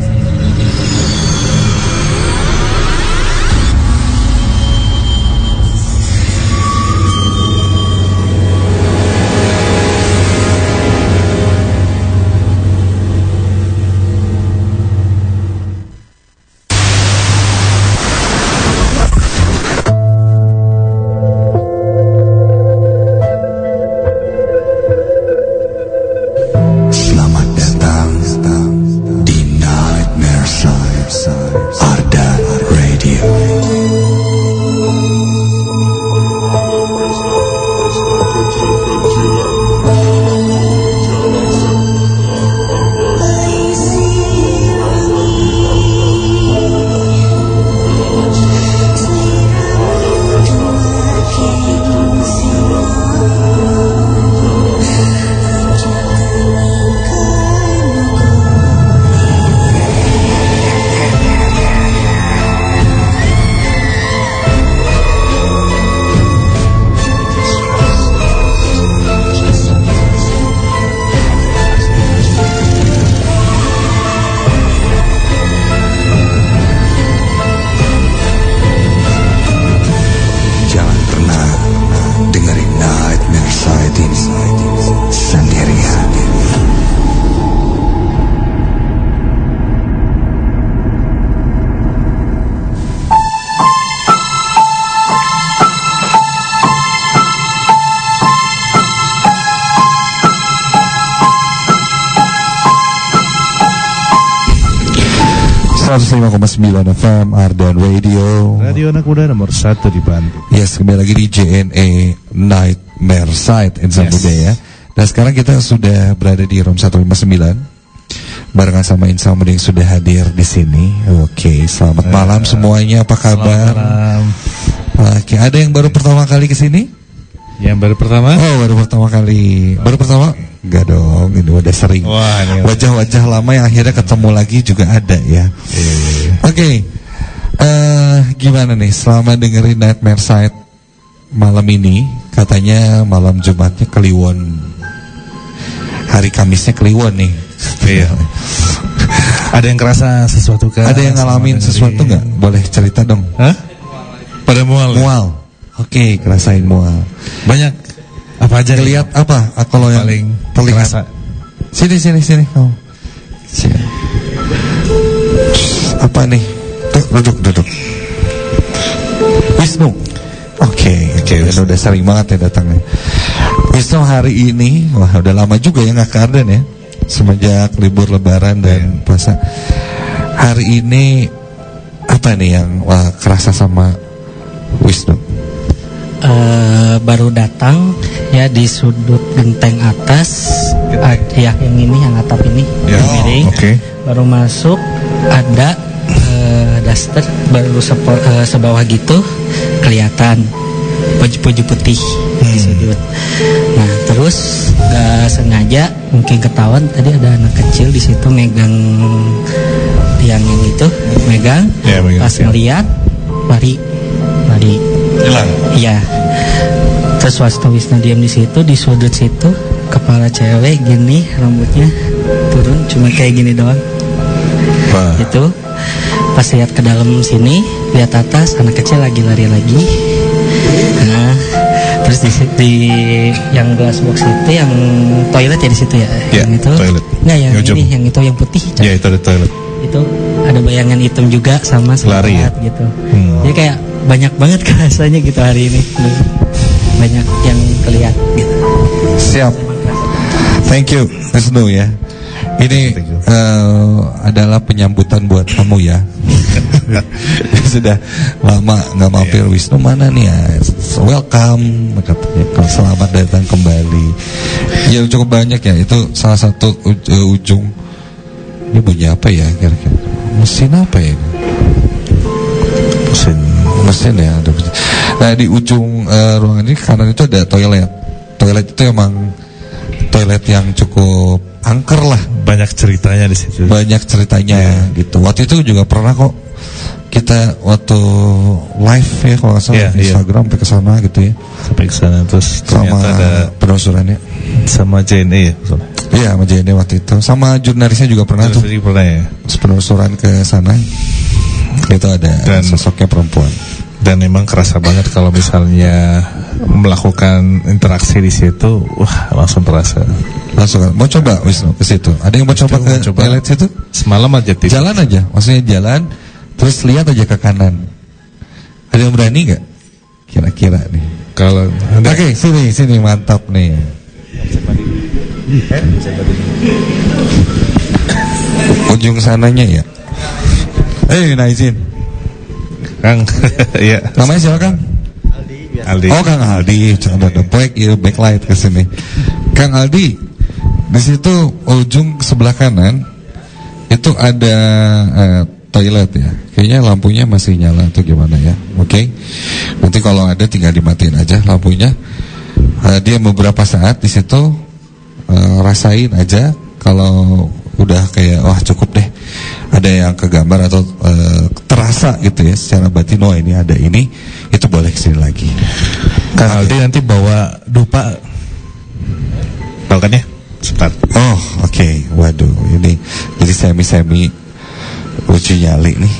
seratus lima koma sembilan F M Ardan Radio, Radio Anak Muda nomor satu di Bandung. Yes, kembali lagi di J N A Nightmare Side Insan yes. Muda ya. Dan sekarang kita sudah berada di room seratus lima puluh sembilan barengan sama Insan Muda yang sudah hadir di sini. Oke, selamat uh, malam semuanya. Apa kabar? Malam. Oke, ada yang baru pertama kali ke sini? Yang baru pertama? Oh, baru pertama kali. Baru pertama? Enggak dong, ini udah sering. Wah, ini wajah-wajah lama yang akhirnya ketemu lagi juga ada ya. Iya, iya. Oke, okay. uh, gimana nih selama dengerin Nightmare Side malam ini? Katanya malam Jumatnya Kliwon, hari Kamisnya Kliwon nih. Iya. Ada yang kerasa sesuatu kan? Ada yang ngalamin sesuatu nggak? Boleh cerita dong. Hah? Pada mual. Mual. Oke, okay, kerasain mual. Banyak. Apa aja lihat apa? Kalau yang paling terlihat. Terasa. Sini sini sini kamu. Oh. Sini. Apa nih? Tuh, duduk duduk. Wisnu. Oke, okay, oke. Okay, udah sering banget ya datangnya. Wisnu hari ini, wah udah lama juga ya nggak ke Ardan ya. Semenjak libur Lebaran dan yeah. puasa. Hari ini apa nih yang wah, kerasa sama Wisnu? Uh, baru datang ya di sudut genteng atas ada ya, yang ini yang atap ini yeah. yang miring. Oh, okay. Baru masuk ada uh, daster baru sepo, uh, sebawah gitu kelihatan baju-baju putih hmm. di sudut. Nah terus gak sengaja mungkin ketahuan tadi ada anak kecil di situ megang tiang yang itu megang yeah, pas ngeliat lari lari hilang. Iya. Terus waktu Wisnu diam di situ di sudut situ, kepala cewek gini, rambutnya turun cuma kayak gini doang. Wah. Itu pas lihat ke dalam sini, lihat atas anak kecil lagi lari lagi. Nah, terus di, di yang glass box itu yang toilet ya di situ ya. Ya, yang itu. Toilet. Nggak yang Yojum. ini, yang itu yang putih. Iya, itu ada toilet. Itu ada bayangan hitam juga sama lari ya? gitu. Hmm. Jadi kayak banyak banget kerasanya gitu hari ini. Banyak yang kelihatan gitu. Siap. Thank you Wisnu ya. Ini uh, adalah penyambutan buat kamu ya. Sudah lama nggak mampir. Yeah. Wisnu mana nih ya? Welcome katanya. Selamat datang kembali. Ya cukup banyak ya. Itu salah satu uh, ujung. Ini bunyi apa ya kira-kira? Mesin apa ya? Mesin mesin ya. Nah di ujung uh, ruangan ini kanan itu ada toilet. Toilet itu emang toilet yang cukup angker lah. Banyak ceritanya di situ. Banyak ceritanya yeah. gitu. Waktu itu juga pernah kok kita waktu live ya kalau nggak salah yeah, Instagram sampai yeah. ke sana gitu ya. Sampai ke sana terus sama ada penelusurannya sama J N E ya. Iya sama J N E waktu itu. Sama jurnalisnya juga pernah tuh. Pernah ya. Penelusuran ke sana. Itu ada dan, sosoknya perempuan. Dan memang kerasa banget kalau misalnya melakukan interaksi di situ, wah langsung terasa. Langsung. Mau coba Wisnu ke situ? Ada yang mau itu coba ke coba. Toilet situ? Semalam aja tidur. Jalan aja, maksudnya jalan, terus lihat aja ke kanan. Ada yang berani nggak? Kira-kira nih. Kalau oke okay, sini sini mantap nih. Ujung sananya ya. Eh, nah izin. Kang, iya. Namanya siapa Kang? Aldi. Aldi. Oh Kang Aldi, coba ada back, ya backlight ke sini. Kang Aldi, di situ ujung sebelah kanan itu ada eh, toilet ya. Kayaknya lampunya masih nyala atau gimana ya? Oke. Okay. Nanti kalau ada tinggal dimatiin aja lampunya. Uh, dia beberapa saat di situ uh, rasain aja kalau udah kayak wah cukup deh. Ada yang kegambar atau uh, terasa gitu ya secara batin, oh ini ada ini, itu boleh kesini lagi. Kang Aldi nanti bawa dupa, tahu kan ya? Sebentar. Oh oke, okay. Waduh ini jadi semi-semi lucu nyali nih.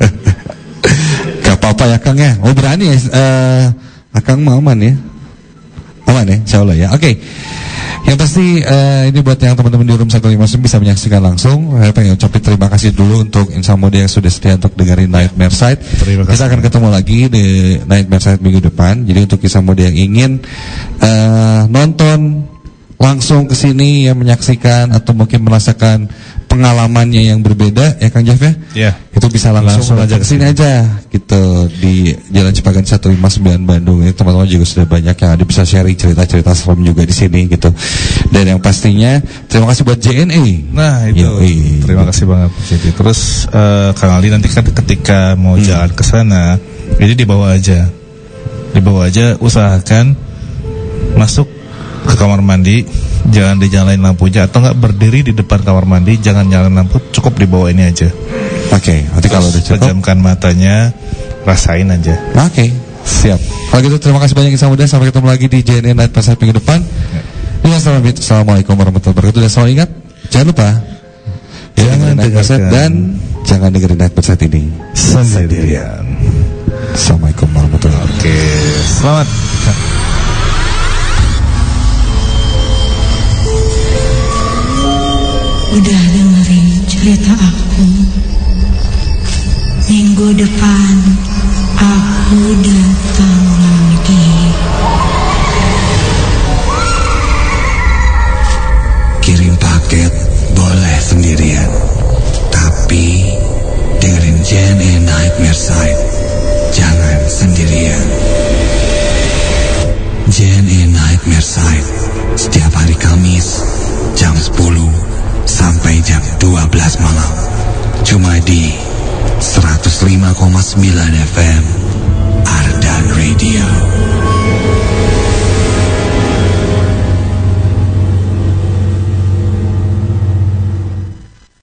Gak apa-apa ya Kang ya. Oh berani ya, uh, Akang mau aman ya, aman ya, insya Allah ya. Oke. Okay. Yang pasti uh, ini buat yang teman-teman di room seratus lima puluh sembilan bisa menyaksikan langsung. Saya pengen ucapin terima kasih dulu untuk Insan Muda yang sudah setia untuk dengerin Nightmare Side. Kita akan ketemu lagi di Nightmare Side minggu depan. Jadi untuk Insan Muda yang ingin uh, nonton langsung ke sini ya, menyaksikan atau mungkin merasakan pengalamannya yang berbeda ya Kang Jeff ya. Iya. Itu bisa langsung, langsung aja ke sini aja gitu di Jalan Cipagan seratus lima puluh sembilan Bandung. Ini teman-teman juga sudah banyak yang ada bisa sharing cerita-cerita serem juga di sini gitu. Dan yang pastinya terima kasih buat J N E. Nah, itu. Yoi. Terima kasih banget. Jadi terus uh, Kang Aldi nanti kan ketika mau hmm. jalan ke sana, jadi dibawa aja. Dibawa aja, usahakan masuk ke kamar mandi, jangan dinyalain lampunya atau enggak berdiri di depan kamar mandi, jangan nyalain lampu, cukup dibawa ini aja. Oke, okay, nanti kalau udah cukup pejamkan matanya, rasain aja. Oke, okay, siap. Kalau gitu terima kasih banyak Insan Muda, sampai ketemu lagi di J N E Night Pasar minggu depan. Ya. Assalamualaikum warahmatullahi wabarakatuh. Dan selalu ingat, jangan lupa jangan dengarkan dan jangan dengerin Night Pasar ini sendirian. Assalamualaikum warahmatullahi wabarakatuh. Oke, okay. Selamat. Udah dengerin cerita aku. Minggu depan aku datang lagi. Kirim paket boleh sendirian, tapi dengerin J N E Nightmare Side jangan sendirian. J N E Nightmare Side setiap hari Kamis jam sepuluh sampai jam dua belas malam, cuma di seratus lima koma sembilan F M Ardan Radio.